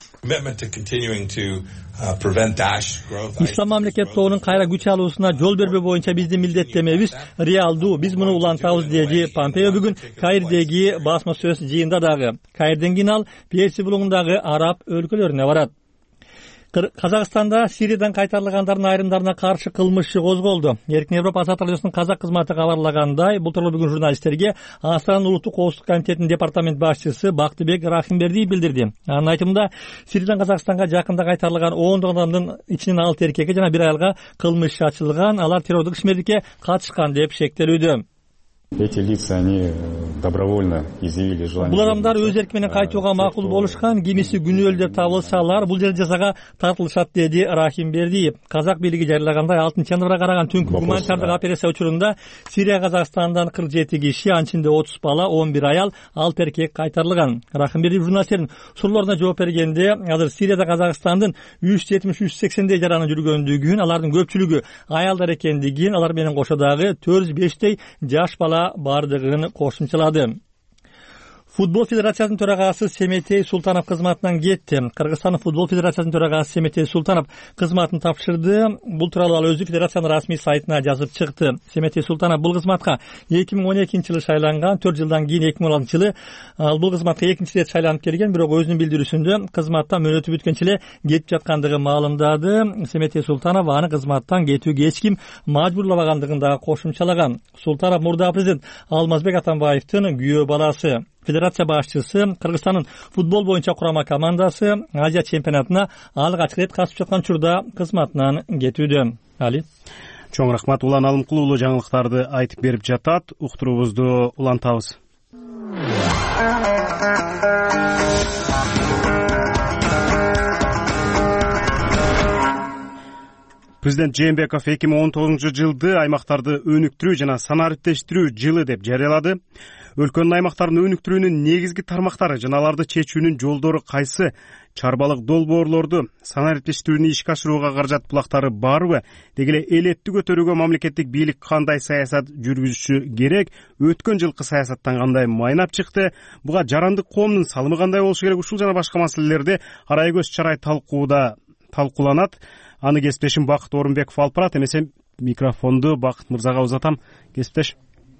Ислам мамлекет тобунун кайра күч алуусуна жол бербөө боюнча биздин милдеттемебиз реалдуу, биз муну улантабыз, деди Помпео бүгүн Каирдеги басма сөз жыйында дагы. Каирден кийин ал Персия булугундагы араб өлкөлөрүнө барат. Казакстанда Сириядан кайтарылгандардын айрымдарына каршы кылмыш иши козголду. Эркин Европа азаттык радиосунун казак кызматы кабарлагандай, бул тууралуу бүгүн журналисттерге Астананын улуттук коопсуздук комитетинин департамент башчысы Бактыбек Рахимбердиев билдирди. Анын айтымында, Сириядан Казакстанга жакында кайтарылган ондогон адамдын ичинен алты эркекке жана бир аялга кылмыш иши ачылган, алар террордук ишмердикке катышкан деп шектелүүдө. Эти лица, они добровольно изъявили желание. Бул адамдар өз эрки менен кайтууга макул болушкан, кимиси күнөөлүү деп табылсалар, бул жерде жазага тартылышат, деди Рахимбердиев. Казак бийлиги жарыялагандай алтынчы январга караган түнкү гуманитардык операция учурунда Сирия Казакстандан кырк жети киши, анын ичинде отуз бала, он бир аял, алты эркек кайтарылган. Рахимбердиев журналисттердин суроолоруна жооп бергенде, азыр Сирияда Казакстандын үч жүз жетимиш үч сексендей жараны жүргөндүгүн, алардын көпчүлүгү аялдар экендигин, алар менен кошо дагы төрт жүз бештей жаш бала бардыгын кошумчалады. Футбол федерациясынын төрагасы Семетей Султанов кызматынан кетти. Кыргызстандын футбол федерациясынын төрагасы Семетей Султанов кызматын тапшырды. Бул тууралуу ал өзү федерациянын расмий сайтына жазып чыкты. Семетей Султанов бул кызматка эки миң он экинчи жылы шайланган, төрт жылдан кийин эки миң он алтынчы жылы ал бул кызматка экинчи ирет шайланып келген, бирок өзүнүн билдирүүсүндө кызматтан мөөнөтү бүткөнчө эле кетип жаткандыгын маалымдады. Семетей Султанов аны кызматтан кетүүгө эч ким мажбурлабагандыгын да кошумчалаган. Султанов мурдагы президент Алмазбек Атамбаевдин күйөө баласы. Федерация башчысы Кыргызстандын футбол боюнча курама командасы Азия чемпионатына алгач рет катышып жаткан учурда кызматынан кетүүдө. Али. Чоң рахмат. Улан Алымкул уулу жаңылыктарды айтып берип жатат. Уктуруубузду улантабыз. Президент Жээнбеков эки миң он тогузунчу жылды аймактарды өнүктүрүү жана санариптештирүү жылы деп жарыялады. Өлкөнүн аймактарын өнүктүрүүнүн негизги тармактары жана аларды чечүүнүн жолдору кайсы? Чарбалык долбоорлорду санариптештирүүнү ишке ашырууга каражат булактары барбы? Деги эле элетти көтөрүүгө мамлекеттик бийлик кандай саясат жүргүзүшү керек? Өткөн жылкы саясаттан кандай майнап чыкты? Буга жарандык коомдун салымы кандай болушу керек? Ушул жана башка маселелерди арай көз чарай талкууда талкууланат. Аны кесиптешим Бакыт Орунбеков алып барат. Эмесе микрофонду Бакыт мырзага узатам. Кесиптеш.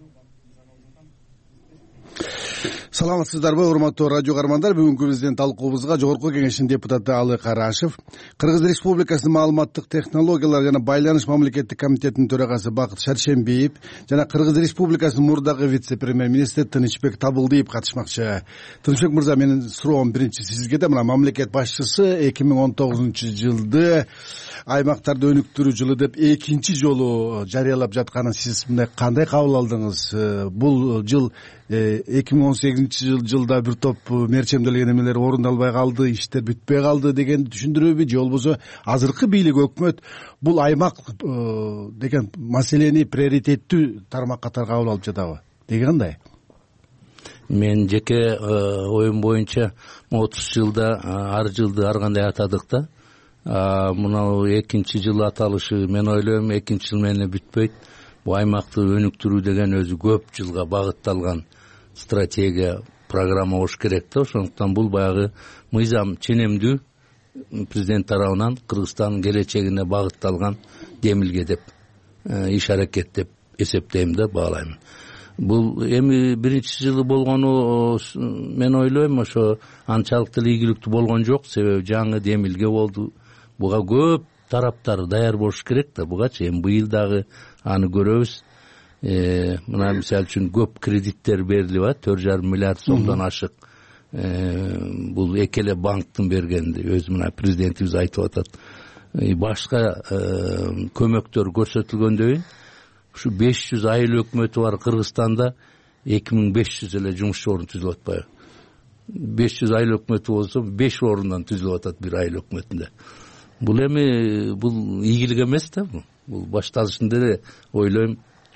Саламатсыздарбы, урматтуу радио каармандар. Бүгүнкү биздин талкуубузга Жогорку Кеңештин депутаты Алы Карашев, Кыргыз Республикасынын маалыматтык технологиялар жана байланыш мамлекеттик комитетинин төрагасы Бакыт Шаршембиев жана Кыргыз Республикасынын мурдагы вице-премьер-министри Тынычбек Табылдиев катышмакчы. Тынычбек мырза, менин суроом биринчи сизге да. Мына мамлекет башчысы эки миң он тогузунчу жылды аймактарды өнүктүрүү жылы деп экинчи жолу жарыялап жатканын сиз мындай кандай кабыл алдыңыз? Бул жыл эки миң он сегизинчи жылда бир топ мерчемделген эмелер орундалбай калды, иштер бүтпөй калды дегенди түшүндүрөбү, же болбосо азыркы бийлик өкмөт бул аймак деген маселени приоритеттүү тармак катары кабыл алып жатабы? Деги кандай? Мен жеке оюм боюнча отуз жылда ар жылды ар кандай атадык да. Мына экинчи жыл аталышы, мен ойлойм экинчи жыл менен бүтпөйт. Бул аймакты өнүктүрүү деген өзү көп жылга багытталган стратегия, программа болуш керек да. Ошондуктан бул баягы мыйзам ченемдүү президент тарабынан Кыргызстандын келечегине багытталган демилге деп, иш аракет деп эсептейм да, баалайм. Бул эми биринчи жылы болгону мен ойлойм ошо анчалык деле ийгиликтүү болгон жок, себеби жаңы демилге болду. Буга көп тараптар даяр болуш керек да. Бугачы эми быйыл дагы аны көрөбүз. Мына мисалы үчүн көп кредиттер берилип атат, төрт жарым миллиард сомдон ашык. Бул эки эле банктын бергенди, өзү мына президентибиз айтып атат. Башка көмөктөр көрсөтүлгөндөн кийин ушу беш жүз айыл өкмөтү бар Кыргызстанда эки миң беш жүз эле жумушчу орун түзүлүп атпайбы? беш жүз айыл өкмөтү болсо беш орундан түзүлүп атат бир айыл өкмөтүндө. Бул эми бул ийгилик эмес да. Бул башталышында эле ойлойм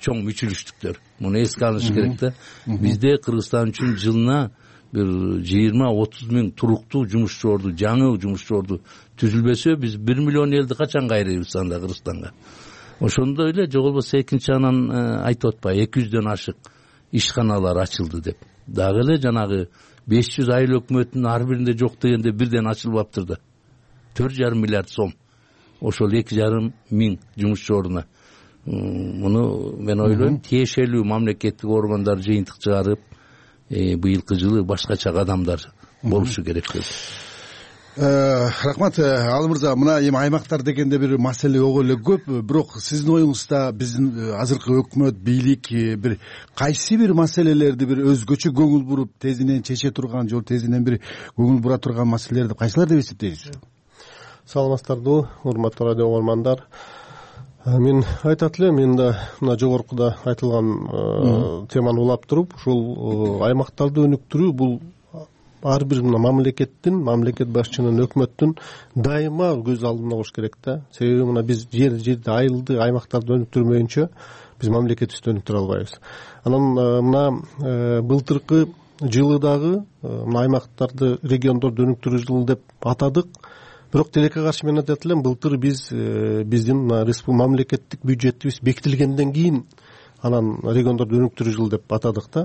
чоң мүчүлүштүктөр. Муну эске алыш керек да. Бизде Кыргызстан үчүн жылына бир жыйырма отуз миң туруктуу жумушчу жаңы жумушчу орду түзүлбөсө биз бир миллион элди качан кайрыйбыз анда Кыргызстанга. Ошондой эле же болбосо экинчи анан айтып атпайбы эки жүздөн ашык ишканалар ачылды деп. Дагы эле жанагы беш жүз айыл өкмөтүнүн ар биринде жок дегенде бирден ачылбаптыр да. төрт жарым миллиард сом. Ошол эки жарым миң жумушчу ордуна. Муну мен ойлойм тиешелүү мамлекеттик органдар жыйынтык чыгарып, быйылкы жылы башкача кадамдар болушу керек деп. Рахмат Алы мырза, мына эми аймактар дегенде бир маселе ого эле көп, бирок сиздин оюңузда биздин азыркы өкмөт, бийлик бир кайсы бир маселелерди бир өзгөчө көңүл буруп тезинен чече турган, же тезинен бир көңүл бура турган маселелерди кайсылар деп эсептейсиз? Саламатсыздарбы, урматтуу радио угармандар. Мен айтат элем, мен да мына жогоркуда айтылган теманы улап туруп, ушул аймактарды өнүктүрүү бул ар бир мамлекеттин, мамлекет башчынын, өкмөттүн дайыма көз алдында болуш керек да. Себеби мына биз жер жерде айылды аймактарды өнүктүрмөйүнчө биз мамлекетибизди өнүктүрө албайбыз. Анан мына былтыркы жылы дагы мына аймактарды, региондорду өнүктүрүү жылы деп атадык. Бирок тилекке каршы мен айтат элем, былтыр биз биздин мамлекеттик бюджетибиз бекитилгенден кийин анан региондорду өнүктүрүү жылы деп атадык да.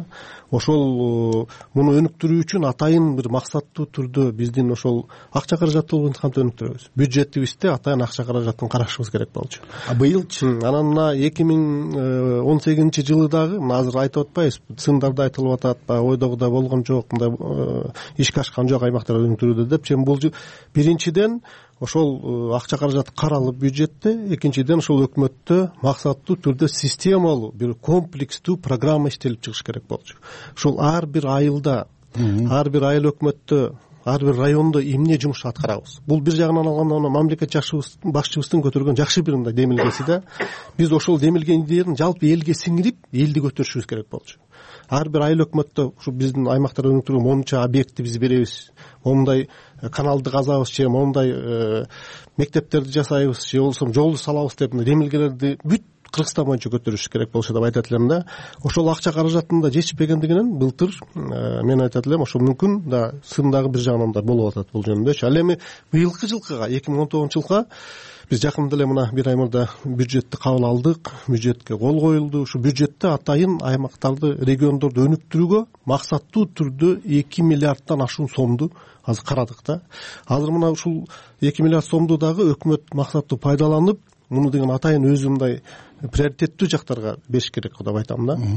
Ошол муну өнүктүрүү үчүн атайын бир максаттуу түрдө биздин ошол акча каражатты кантип өнүктүрөбүз? Бюджетибизде атайын акча каражатын карашыбыз керек болчу. А быйылчы анан мына эки миң он сегизинчи жылы дагы мына азыр айтып атпайбыз, сындарда айтылып атат, баягы ойдогудай болгон жок, мындай ишке ашкан жок аймактарды өнүктүрүүдө деп. Чен бул биринчиден ошол акча каражат каралып бюджетте, экинчиден ошол өкмөттө максаттуу түрдө системалуу бир комплекстүү программа иштелип чыгыш керек болчу. Ошол ар бир айылда, ар бир айыл өкмөттө, ар бир райондо эмне жумуш аткарабыз. Бул бир жагынан алганда мамлекет башчыбыздын көтөргөн жакшы бир мындай демилгеси да. Биз ошол демилгендерин жалпы элге сиңирип, элди көтөрүшүбүз керек болчу. Ар бир айыл өкмөттө ушу биздин аймактарды өнүктүрүү монча объектти биз беребиз, мондай каналды казабыз, же мондай мектептерди жасайбыз, же болбосо жолду салабыз деп демилгелерди бүт Кыргызстан боюнча көтөрүш керек болчу деп айтат элем да. Ошол акча каражатында жетишпегендигинен былтыр мен айтат элем, ошо мүмкүн да сындагы бир жагынан да болуп атат бул жөнүндө. Ал эми быйылкы жылкыга, эки миң он тогузунчу жылга биз жакында эле мына бир ай мурда бюджетти кабыл алдык, бюджетке кол коюлду. Ушу бюджетте атайын аймактарды, региондорду өнүктүрүүгө максаттуу түрдө эки миллиарддан ашуун сомду азыр карадык да. Азыр мына ушул эки миллиард сомду дагы өкмөт максаттуу пайдаланып, муну деген атайын өзү мындай приоритеттүү жактарга бериш керек деп айтам да.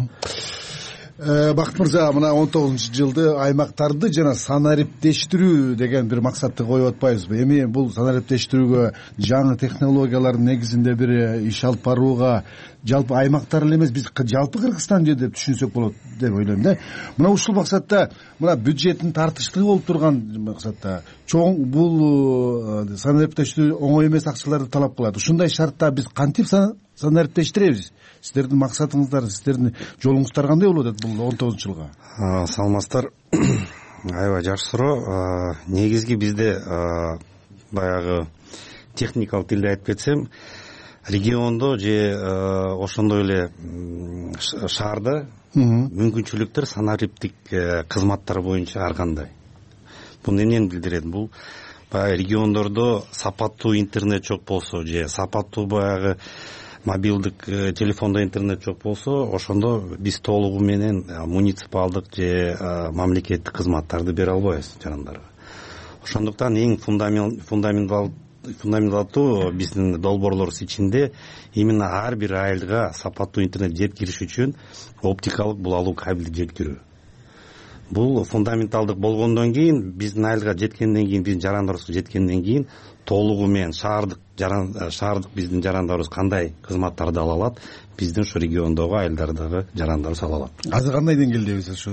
Бакыт мырза, мына он тогузунчу жылды аймактарды жана санариптештирүү деген бир максатты коюп атпайбызбы? Эми бул санариптештирүүгө, жаңы технологиялардын негизинде бир иш алып барууга жалпы аймактар эле эмес, биз жалпы Кыргызстан жер деп түшүнсөк болот деп ойлойм да. Мына ушул максатта мына бюджеттин тартыштыгы болуп турган максатта чоң бул санариптештирүү оңой эмес акчаларды талап кылат. Ушундай шартта биз кантип санариптештиребиз? Сиздердин максатыңыздар, сиздердин жолуңуздар кандай болуп атат бул он тогузунчу жылга? Саламатсыздар. Аябай жакшы суроо. Негизги бизде баягы техникалык тилде айтып кетсем, региондо же ошондой эле шаарда мүмкүнчүлүктөр санариптик кызматтар боюнча ар кандай. Бул эмнени билдирет? Бул баягы региондордо сапаттуу интернет жок болсо, же сапаттуу баягы мобилдик телефондо интернет жок болсо, ошондо биз толугу менен муниципалдык же мамлекеттик кызматтарды бере албайбыз жарандарга. Ошондуктан эң фундаментал фундаменталдуу биздин долбоорлорубуз ичинде именно ар бир айылга сапаттуу интернет жеткириш үчүн оптикалык булалуу кабелди жеткирүү. Бул фундаменталдык болгондон кийин, биздин айылга жеткенден кийин, биздин жарандарыбызга жеткенден кийин толугу менен шаардык шаардык биздин жарандарыбыз кандай кызматтарды ала алат, биздин ушу региондогу айылдардагы жарандарыбыз ала алат. Азыр кандай деңгээлдебиз ушу?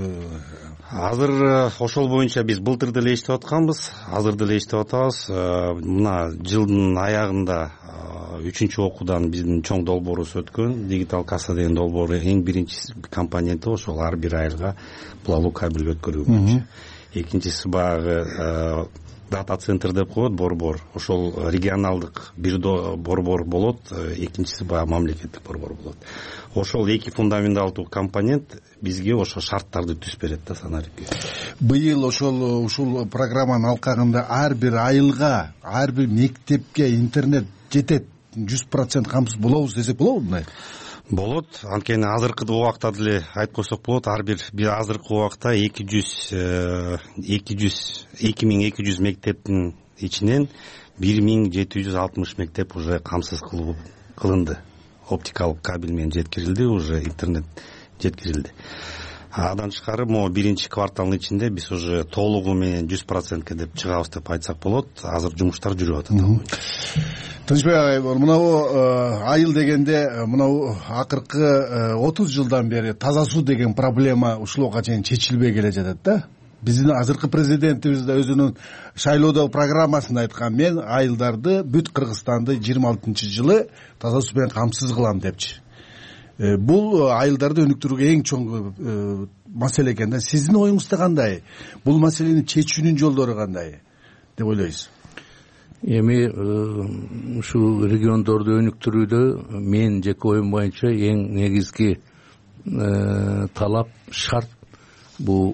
Азыр ошол боюнча биз былтыр деле иштеп атканбыз, азыр деле иштеп атабыз. Мына жылдын аягында үчүнчү окуудан биздин чоң долбоорубуз өткөн. Дигитал касса деген долбоор эң биринчи компоненти ошол ар бир айылга булалуу кабель өткөрүү боюнча. Экинчиси баягы дата центр деп коет борбор, ошол регионалдык бир борбор болот, экинчиси баягы мамлекеттик борбор болот. Ошол эки фундаменталдуу компонент бизге ошо шарттарды түзүп берет да Санарипке. Быйыл ошол ушул программанын алкагында ар бир айылга, ар бир мектепке интернет жетет, жүз процент камсыз болобуз десек болобу мындай? Болот. Анткени азыркы убакта деле айтып койсок болот, ар бир азыркы убакта эки жүз эки жүз эки миң эки жүз мектептин ичинен бир миң жети жүз алтымыш мектеп уже камсыз кылынды. Оптикалык кабель менен жеткирилди, уже интернет жеткирилди. Адан тышкары могу биринчи кварталдын ичинде биз уже толугу менен жүз процентке деп чыгабыз деп айтсак болот. Азыр жумуштар жүрүп атат. Тынчбек агай, мынабу айыл дегенде мынабу акыркы отуз жылдан бери таза суу деген проблема ушулга чейин чечилбей келе жатат да. Биздин азыркы президентибиз да өзүнүн шайлоодогу программасында айткан, мен айылдарды бүт Кыргызстанды жыйырма алтынчы жылы таза суу менен камсыз кылам депчи. Бул айылдарды өнүктүрүүгө эң чоң маселе экен да. Сиздин оюңузда кандай? Бул маселени чечүүнүн жолдору кандай деп ойлойсуз? Эми ушул региондорду өнүктүрүүдө мен жеке оюм боюнча эң негизги талап, шарт бул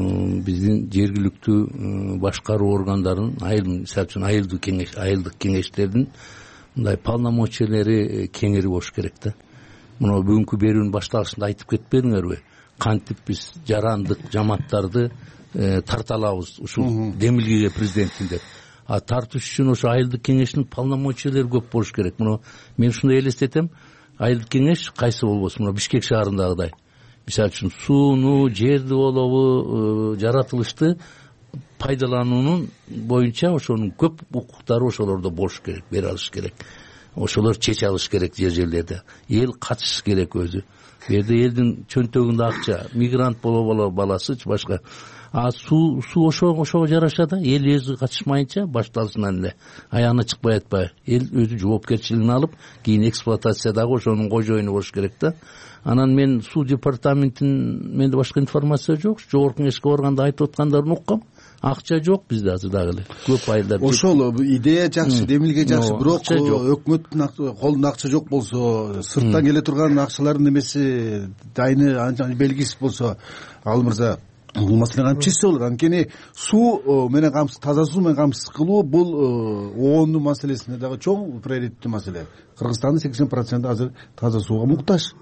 биздин жергиликтүү башкаруу органдарынын, айыл, мисалы үчүн айылдык кеңеш, айылдык кеңештердин мындай полномочиялери кеңири болуш керек да. Мына бүгүнкү берүүнүн башталышында айтып кетпедиңерби? Кантип биз жарандык жамааттарды тарта алабыз ушул демилгеге президенттин деп. А тартыш үчүн ошо айылдык кеңештин полномочиялери көп болуш керек. Мына мен ушундай элестетем, айылдык кеңеш кайсы болбосун, мына Бишкек шаарындагыдай. Мисалы үчүн сууну, жерди болобу, жаратылышты пайдалануунун боюнча ошонун көп укуктары ошолордо болуш керек, бере алыш керек. Ошолор чече алыш керек жер жерлерде. Эл катышыш керек өзү. Бу жерде элдин чөнтөгүндө акча, мигрант боло баласычы башка. А суу суу ошого ошого жараша да, эл өзү катышмайынча башталышынан эле аягына чыкпай атпай, эл өзү жоопкерчилигин алып, кийин эксплуатациядагы ошонун кожоюну болуш керек да. Анан мен суу департаментин менде башка информация жок, жогорку кеңешке барганда айтып аткандарын уккам. Акча жок бизде азыр дагы эле. Көп айылдар. Ошол идея жакшы, демилге жакшы, бирок өкмөттүн колунда акча жок болсо, сырттан келе турган акчалардын немеси дайыны анча белгисиз болсо, ал мырза бул маселе кантип чечсе болот? Анткени суу менен камсыз, таза суу менен камсыз кылуу бул оондун маселесине дагы чоң приоритеттүү маселе. Кыргызстандын сексен проценти азыр таза сууга муктаж.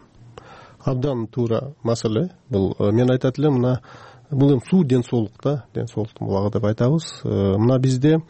Абдан туура маселе. Бул мен айтат элем, мына бул эми суу ден соолук да, ден соолуктун булагы деп айтабыз. Мына бизде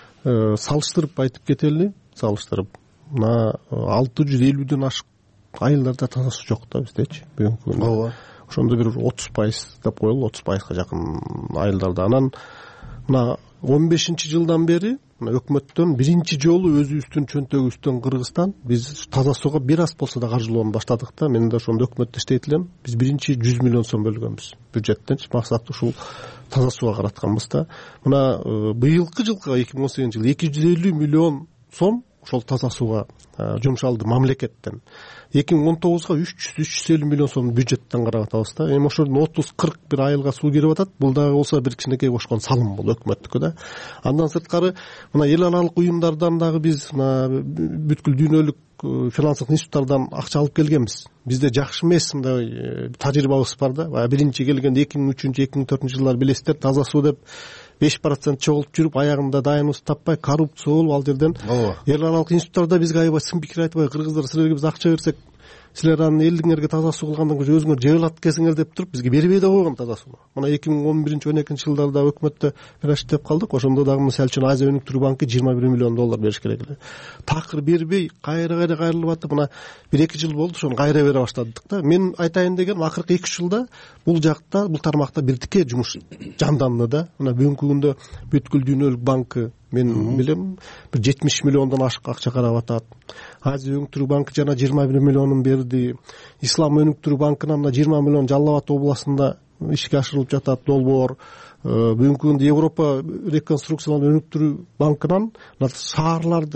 салыштырып айтып кетели, салыштырып. Мына алты жүз элүүдөн ашык айылдарда таза суу жок да биздечи бүгүнкү күндө. Ооба. Ошондо бир отуз пайыз деп коелу, отуз пайызга жакын айылдарда. Анан мына он бешинчи жылдан бери мына өкмөттөн биринчи жолу өзүбүздүн чөнтөгүбүздөн Кыргызстан биз таза сууга бир аз болсо да каржылоону баштадык да. Мен да ошондо өкмөттө иштейт элем. Биз биринчи жүз миллион сом бөлгөнбүз бюджеттен, максаты ушул таза сууга каратканбыз да. Мына быйылкы жылкы эки миң он сегизинчи жылы эки жүз элүү миллион сом ошол таза сууга жумшалды мамлекеттен. эки миң он тогузга үч жүз үч жүз элүү миллион сом бюджеттен карап атабыз да. Эми ошол отуз кырк бир айылга суу кирип атат. Бул дагы болсо бир кичинекей кошкон салым бул өкмөттүкү да. Андан сырткары мына эл аралык уюмдардан дагы биз мына бүткүл дүйнөлүк финанстык институттардан акча алып келгенбиз. Бизде жакшы эмес мындай тажрыйбабыз бар да. Баягы биринчи келгенде эки миң үчүнчү эки миң төртүнчү жылдары билесиздер, таза суу деп беш процент чогулуп жүрүп, аягында дайыныбыз таппай, коррупция болуп, ал жерден эл аралык институттарда бизге аябай сын пикир айтпай, кыргыздар силерге биз акча берсек, силер анын элдиңерге таза суу кылгандан көчө өзүңөр жебилат экенсиңер деп туруп бизге бербей да койгон таза сууну. Мына эки миң он биринчи он экинчи жылдарда өкмөттө бир иштеп калдык. Ошондо дагы мисалы үчүн Азия өнүктүрүү банкы жыйырма бир миллион доллар бериш керек эле. Такыр бербей, кайра кайра кайрылып атып, мына бир эки жыл болду, ошону кайра бере баштадык да. Мен айтайын дегеним, акыркы эки үч жылда бул жакта, бул тармакта бирдикке жумуш жанданды да. Мына бүгүнкү күндө бүткүл дүйнөлүк банкы мен билем бир жетимиш миллиондон ашык акча карап атат. Азия өнүктүрүү банкы жана жыйырма бир миллионун берди. Ислам өнүктүрүү банкынан мына жыйырма миллион Жалал Абад областында ишке ашырылып жатат долбоор. Бүгүнкү күндө Европа реконструкциялануу өнүктүрүү банкынан шаарларды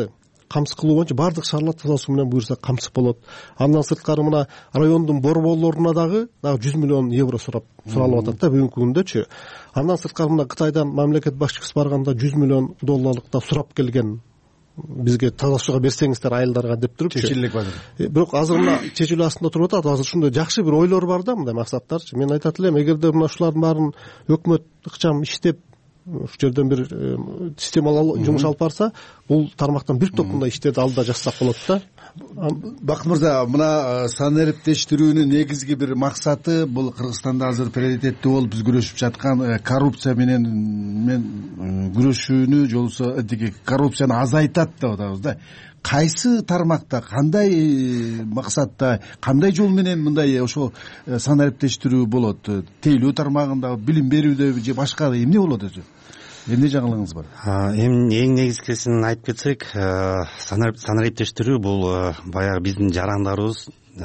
камсыз кылуу боюнча баардык шаарлар таза суу менен буюрса камсыз болот. Андан сырткары мына райондун борборлоруна дагы дагы жүз миллион евро сурап суралып атат да бүгүнкү күндөчү. Андан сырткары мына Кытайдан мамлекет башчысы барганда жүз миллион долларлык да сурап келген. Бизге таза сууга берсеңиздер айылдарга деп туруп чечилек азыр. Бирок азыр мына чечилүү астында туруп атат. Азыр ушундай жакшы бир ойлор бар да, мындай максаттарчы. Мен айтат элем, эгерде мына ушулардын баарын өкмөт ыкчам иштеп ушул жерден бир системалуу жумуш алып барса, бул тармактан бир топ мындай иштерди алдыда жасасак болот да. Бакыт мырза, мына санариптештирүүнүн негизги бир максаты бул Кыргызстанда азыр приоритеттүү болуп биз күрөшүп жаткан коррупция менен мен күрөшүүнү, жолсо тиги коррупцияны азайтат деп атабыз да. Кайсы тармакта, кандай максатта, кандай жол менен мындай ошо санариптештирүү болот? Тейлөө тармагында, билим берүүдө же башка эмне болот өзү? Эмне жаңылыгыңыз бар? Эми эң негизгисин айтып кетсек, санариптештирүү бул баягы биздин жарандарыбыз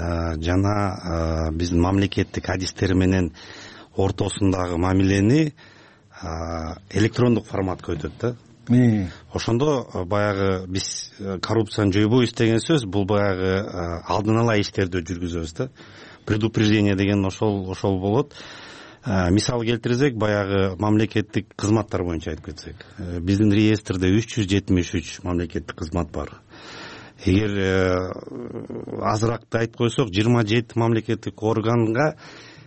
жана биздин мамлекеттик адистер менен ортосундагы мамилени электрондук форматка өтөт да. Ошондо баягы биз коррупцияны жойбойбуз деген сөз, бул баягы алдын ала иштерди жүргүзөбүз да. Предупреждение деген ошол ошол болот. Мисал келтирсек, баягы мамлекеттик кызматтар боюнча айтып кетсек, биздин реестрде үч жүз жетимиш үч мамлекеттик кызмат бар. Эгер азыракты айтып койсок, жыйырма жети мамлекеттик органга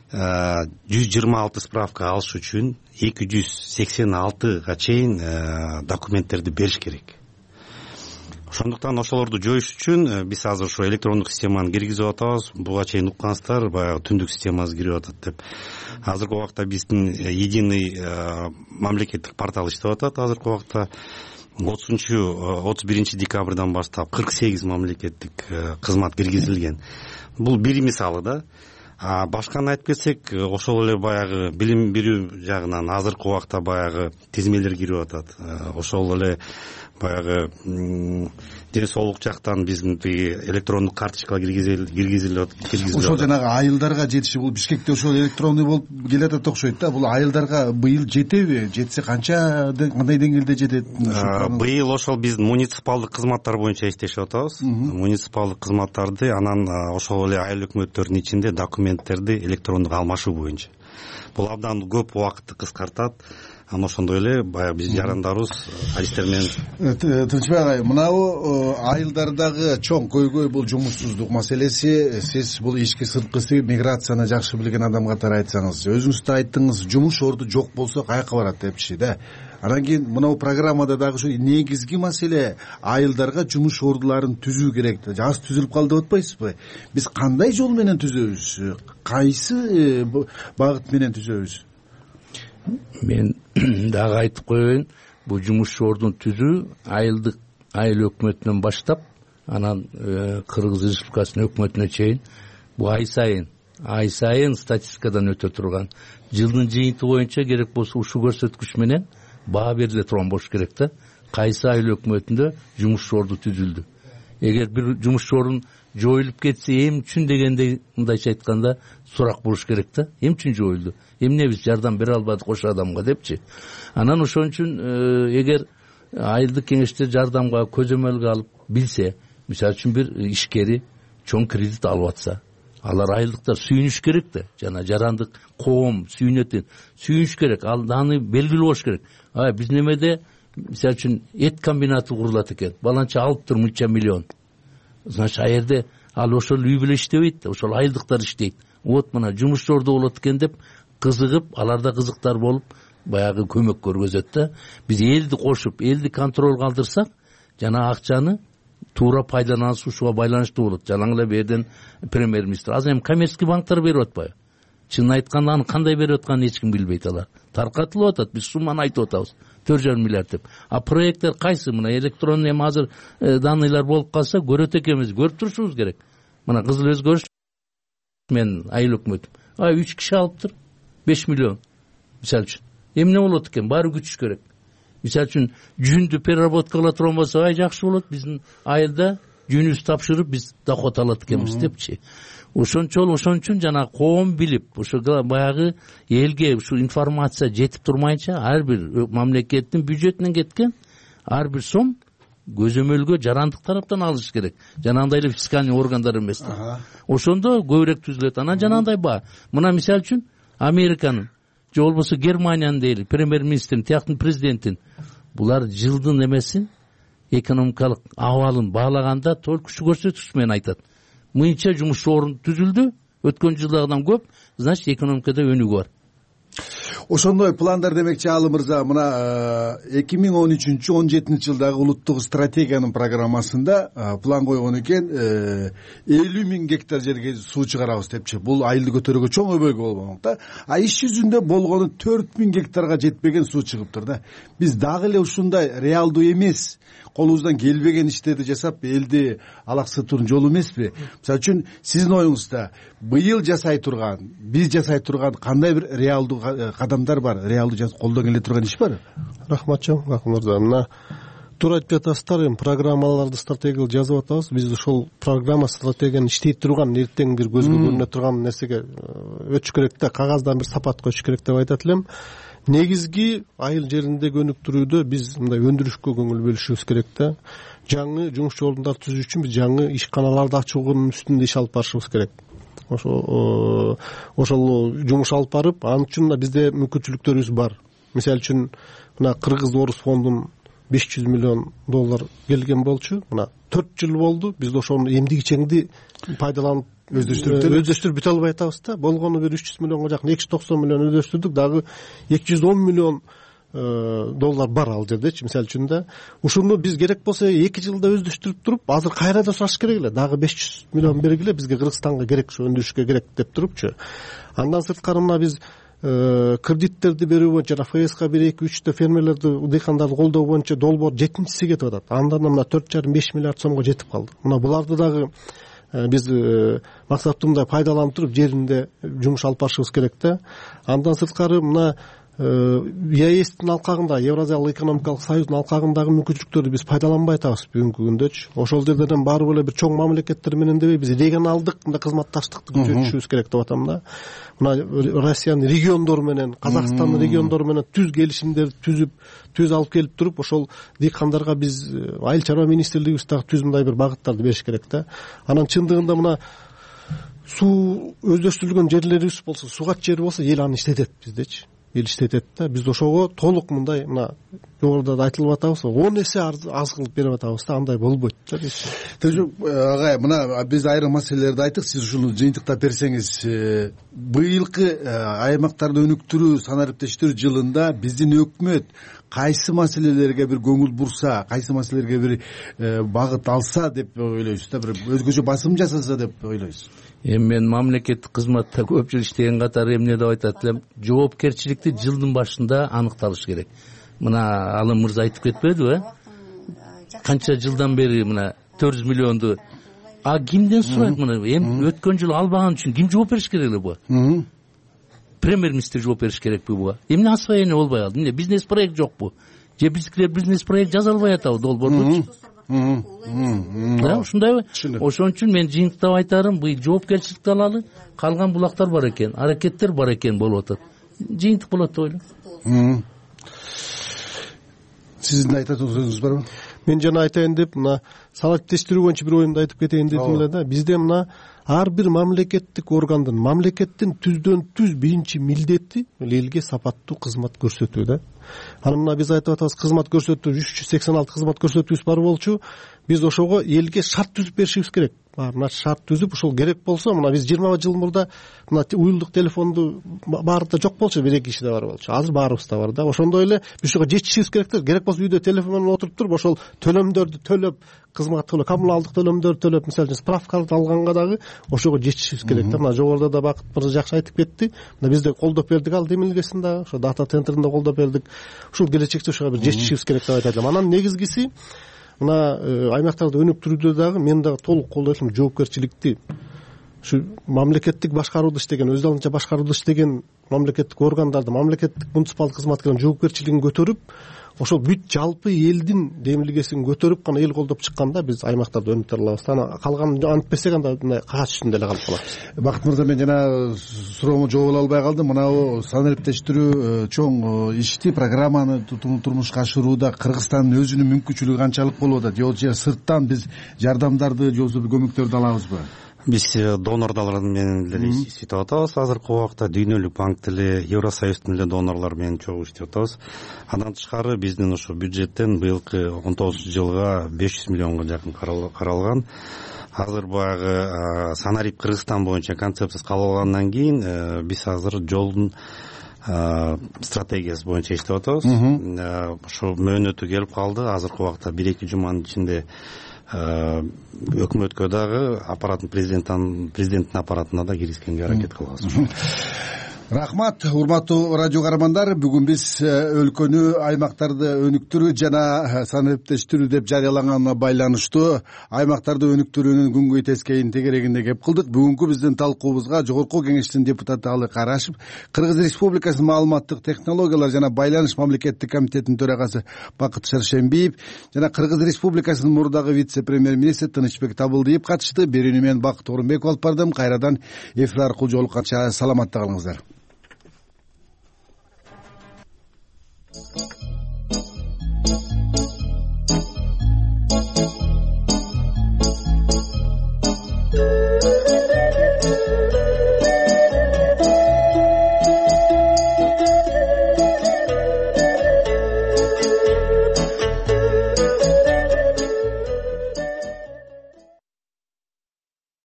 жүз жыйырма алты справка алыш үчүн эки жүз сексен алтыга чейин документтерди бериш керек. Ошондуктан ошолорду жоюш үчүн биз азыр ошо электрондук системаны киргизип атабыз. Буга чейин уккансыздар, баягы түндүк системасы кирип атат деп. Азыркы убакта биздин единый мамлекеттик портал иштеп атат. Азыркы убакта отузунчу отуз биринчи декабрдан баштап кырк сегиз мамлекеттик кызмат киргизилген. Бул бир мисалы да. А башканы айтып кетсек, ошол эле баягы билим берүү жагынан азыркы убакта баягы тизмелер кирип атат. Ошол эле баягы ден соолук жактан биздин тиги электрондук карточкага киргизилип киргизилип ошол жанагы айылдарга жетиши, бул Бишкекте ошол электронный болуп келатат окшойт да. Бул айылдарга быйыл жетеби? Жетсе канча, кандай деңгээлде жетет? Быйыл ошол биздин муниципалдык кызматтар боюнча иштешип атабыз. Муниципалдык кызматтарды, анан ошол эле айыл өкмөттөрдүн ичинде документтерди электрондук алмашуу боюнча. Бул абдан көп убакытты кыскартат. Анан ошондой эле баягы биздин жарандарыбыз адистер менен. Тынчбек агай, мынабу айылдардагы чоң көйгөй бул жумушсуздук маселеси. Сиз бул ички сырткысы миграцияны жакшы билген адам катары айтсаңыз, өзүңүз да айттыңыз, жумуш орду жок болсо каяка барат депчи да. Анан кийин мынабу программада дагы ушу негизги маселе айылдарга жумуш ордуларын түзүү керек. Аз түзүлүп калды деп атпайсызбы? Биз кандай жол менен түзөбүз? Кайсы багыт менен түзөбүз? Мен дагы айтып коеюн, бул жумуш ордун түзүү айылдык айыл өкмөтүнөн баштап, анан Кыргыз Республикасынын өкмөтүнө чейин бул ай сайын ай сайын статистикадан өтө турган. Жылдын жыйынты боюнча керек болсо ушул көрсөткүч менен баа бериле турган болуш керек да. Кайсы айыл өкмөтүндө жумуш орду түзүлдү? Эгер бир жумуш ордун жоюлуп кетсе, эм үчүн дегенде мындайча айтканда сурак болуш керек да. Эм үчүн жоюлду? Эмне биз жардам бере албадык ошо адамга депчи. Анан ошон үчүн эгер айылдык кеңештер жардамга көзөмөлгө алып билсе, мисалы үчүн бир ишкери чоң кредит алып атса, алар айылдыктар сүйүнүш керек да. Жана жарандык коом сүйүнөт, сүйүнүш керек, ал аны белгилүү болуш керек. А биз немеде мисалы үчүн эт комбинаты курулат экен, баланча алыптыр мынча миллион. Значит, а жерде ал ошол үй бүлө иштебейт, ошол айылдыктар иштейт. Вот мына жумуш орду болот экен деп кызыгып, аларда кызыктар болуп, баягы көмөк көргөзөт да. Биз элди кошуп, элди контролго алдырсак, жана акчаны туура пайдаланышып ушуга байланыштуу болот. Жалаң эле берден премьер-министр азыр эми коммерческий банктар берип атпайбы? Чынын айтканда аны кандай берип атканын эч ким билбейт алар. Таркатылып атат, биз сумманы айтып атабыз. төрт жарым миллиард деп. А проекттер кайсы? Мына электронный эми азыр данныйлар болуп калса, көрөт экенбиз, көрүп турушубуз керек. Мына Кызыл Өзгөрүш мен айыл өкмөтүм. А үч киши алыптыр, беш миллион. Мисалы үчүн. Эмне болот экен? Баары күтүш керек. Мисалы үчүн жүндү переработкалап турган болсо, ай жакшы болот. Биздин айылда жүнүбүз тапшырып, биз доход алат экенбиз депчи. Ошончол ошон үчүн жана коом билип, ошо баягы элге ушу информация жетип турмайынча ар бир мамлекеттин бюджетинен кеткен ар бир сом көзөмөлгө жарандык тараптан алыш керек, жанагындай эле фискальный органдар эмес да. Ошондо көбүрөөк түзүлөт. Анан жанагындай баа. Мына мисалы үчүн Американын же болбосо Германиянын дейли премьер министрин, тияктын президентин булар жылдын эмесин экономикалык абалын баалаганда толкучу көрсөткүч менен айтат. Мынча жумуш орун түзүлдү, өткөн жылдагыдан көп, значит экономикада өнүгүү бар. Ошондой пландар демекчи Аалы мырза, мына эки миң он үчүнчү он жетинчи жылдагы улуттук стратегиянын программасында план койгон экен, элүү миң гектар жерге суу чыгарабыз депчи. Бул айылды көтөрүүгө чоң өбөлгө болмок да. А иш жүзүндө болгону төрт миң гектарга жетпеген суу чыгыптыр да. Биз дагы эле ушундай реалдуу эмес, колубуздан келбеген иштерди жасап элди алаксытуунун жолу эмеспи? Мисалы үчүн сиздин оюңузда быйыл жасай турган, биз жасай турган кандай бир реалдуу кадамдар бар, реалдуу колдон келе турган иш бар? Рахмат чоң Акын мырза. Мына туура айтып жатасыздар, эми программаларды, стратегияларды жазып атабыз. Биз ошол программа, стратегияны иштей турган, эртең бир көзгө көрүнө турган нерсеге өтүш керек да, кагаздан бир сапат коюш керек деп айтат элем. Негизги айыл жериндеги өнүктүрүүдө биз мындай өндүрүшкө көңүл бөлүшүбүз керек да. Жаңы жумуш ордундарды түзүү үчүн биз жаңы ишканаларды ачуунун үстүндө иш алып барышыбыз керек. Ошол ошол жумуш алып барып, ал үчүн бизде мүмкүнчүлүктөрүбүз бар. Мисалы үчүн мына Кыргыз Орус фондунун беш жүз миллион доллар келген болчу. Мына төрт жыл болду. Биз ошону эмдиги чеңди пайдаланып өздөштүрүп бүтө албай атабыз да. Болгону бир үч жүз миллионго жакын, эки жүз токсон миллион өздөштүрдүк, дагы эки жүз он миллион доллар бар ал жердечи. Мисалы үчүн да ушуну биз керек болсо эки жылда өздөштүрүп туруп, азыр кайра да сураш керек эле. Дагы беш жүз миллион бергиле, бизге Кыргызстанга керек, ушу өндүрүшкө керек деп турупчу. Андан сырткары мына биз кредиттерди берүү боюнча эф эска бир эки үчтө фермерлерди, дыйкандарды колдоо боюнча долбоор жетинчиси кетип атат. Андан мына төрт жарым беш миллиард сомго жетип калды. Мына буларды дагы биз максаттуу мындай пайдаланып туруп жеринде жумуш алып барышыбыз керек да. Андан сырткары мына ЕАЭСтин алкагында, Евразиялык экономикалык союздун алкагындагы мүмкүнчүлүктөрдү биз пайдаланбай атабыз бүгүнкү күндөчү. Ошол жерден барып эле бир чоң мамлекеттер менен дебей, биз регионалдык мындай кызматташтыкты күчөтүшүбүз керек деп атам да. Мына Россиянын региондору менен, Казакстандын региондору менен түз келишимдерди түзүп, түз алып келип туруп, ошол дыйкандарга биз айыл чарба министрлигибиз дагы түз мындай бир багыттарды бериш керек да. Анан чындыгында мына суу өздөштүрүлгөн жерлерибиз болсо, сугат жери болсо, эл аны иштетет биздечи. Эл иштетет да. Биз ошого толук мындай мына жогоруда да айтылып атабыз, он эсе аз кылып берип атабыз да, андай болбойт да. Агай, мына биз айрым маселелерди айттык, сиз ушуну жыйынтыктап берсеңиз. Быйылкы аймактарды өнүктүрүү, санариптештирүү жылында биздин өкмөт кайсы маселелерге бир көңүл бурса, кайсы маселелерге бир багыт алса деп ойлойсуз да, бир өзгөчө басым жасаса деп ойлойсуз? Эми мен мамлекеттик кызматта көп жыл иштеген катары эмне деп айтат элем, жоопкерчиликти жылдын башында аныкталыш керек. Мына Алым мырза айтып кетпедиби, э? Канча жылдан бери мына төрт жүз миллионду а кимден сурайт мына? Эми өткөн жыл албаган үчүн ким жооп бериш керек эле буга? Премьер министр жооп бериш керекпи буга? Эмне освоение болбой калды? Эмне бизнес проект жокпу? Же биздикилер бизнес проект жаза албай атабы долбоордучу? Да, ушундайбы? Ошон үчүн мен жыйынтыктап айтарым, бул жоопкерчиликти алалы, калган булактар бар экен, аракеттер бар экен болуп атат. Жыйынтык болот деп ойлойм. Сиздин айтатын сөзүңүз барбы? Мен жана айтайын деп, мына санариптештирүү боюнча бир оюмду айтып кетейин дедим эле да. Бизде мына ар бир мамлекеттик органдын, мамлекеттин түздөн түз биринчи милдети элге сапаттуу кызмат көрсөтүү да. Анан мына биз айтып атабыз, кызмат көрсөтүү үч жүз сексен алты кызмат көрсөтүүбүз бар болчу. Биз ошого элге шарт түзүп беришибиз керек. Мына шарт түзүп, ошол керек болсо, мына биз жыйырма жыл мурда мына уюлдук телефонду баарында жок болчу, бир эки кишиде бар болчу. Азыр баарыбызда бар да. Ошондой эле биз ошого жетишибиз керек да. Керек болсо үйдө телефон менен отуруп туруп, ошол төлөмдөрдү төлөп, кызмат төлөп, коммуналдык төлөмдөрдү төлөп, мисалы үчүн справкаларды алганга дагы ошого жетишибиз керек да. Мына жогоруда да Бакыт мырза жакшы айтып кетти. Мына бизде колдоп бердик ал демилгесин дагы, ошо дата центринде колдоп бердик. Ушул келечекте ошого бир жетишибиз керек деп айтат элем. Анан негизгиси мына аймактарды өнүктүрүүдө дагы мен дагы толук колдойт элем жоопкерчиликти. Ушу мамлекеттик башкарууду иштеген, өз алдынча башкарууду иштеген мамлекеттик органдарды, мамлекеттик муниципалдык кызматкерлердин жоопкерчилигин көтөрүп, ошол бүт жалпы элдин демилгесин көтөрүп гана эл колдоп чыкканда биз аймактарда өнүктүрө алабыз. Анан калган антпесек анда кагаз үстүндө эле калып калабыз. Бакыт мырза, мен жана суроомо жооп ала албай калдым. Мынабу санариптештирүү чоң ишти, программаны турмушка ашырууда Кыргызстандын өзүнүн мүмкүнчүлүгү канчалык болуп атат? Же сырттан биз жардамдарды же болбосо көмөктөрдү алабызбы? Биз донорлор менен деле иштеп атабыз. Азыркы убакта Дүйнөлүк банк деле, Евросоюздун эле донорлор менен чогуу иштеп атабыз. Андан тышкары биздин ошо бюджеттен быйылкы он тогузунчу жылга беш жүз миллионго жакын каралган. Азыр баягы Санарип Кыргызстан боюнча концепциясы кабыл алгандан кийин биз азыр жолдун стратегиясы боюнча иштеп атабыз. Ошо мөөнөтү келип калды. Азыркы убакта бир эки жуманын ичинде өкмөткө дагы аппараттын президенттин президенттин аппаратына да киргизгенге аракет кылабыз. Рахмат, урматтуу радио каармандар. Бүгүн биз өлкөнү, аймактарды өнүктүрүү жана санариптештирүү деп жарыялаганына байланыштуу аймактарды өнүктүрүүнүн күнгөй тескейин тегерегинде кеп кылдык. Бүгүнкү биздин талкуубузга Жогорку Кеңештин депутаты Алы Карашев, Кыргыз Республикасынын маалыматтык технологиялар жана байланыш мамлекеттик комитетинин төрагасы Бакыт Шаршембиев жана Кыргыз Республикасынын мурдагы вице-премьер-министри Тынычбек Табылдиев катышты. Берүүнү мен Бакыт Орунбеков алып бардым. Кайрадан эфир аркылуу жолукканча саламатта калыңыздар.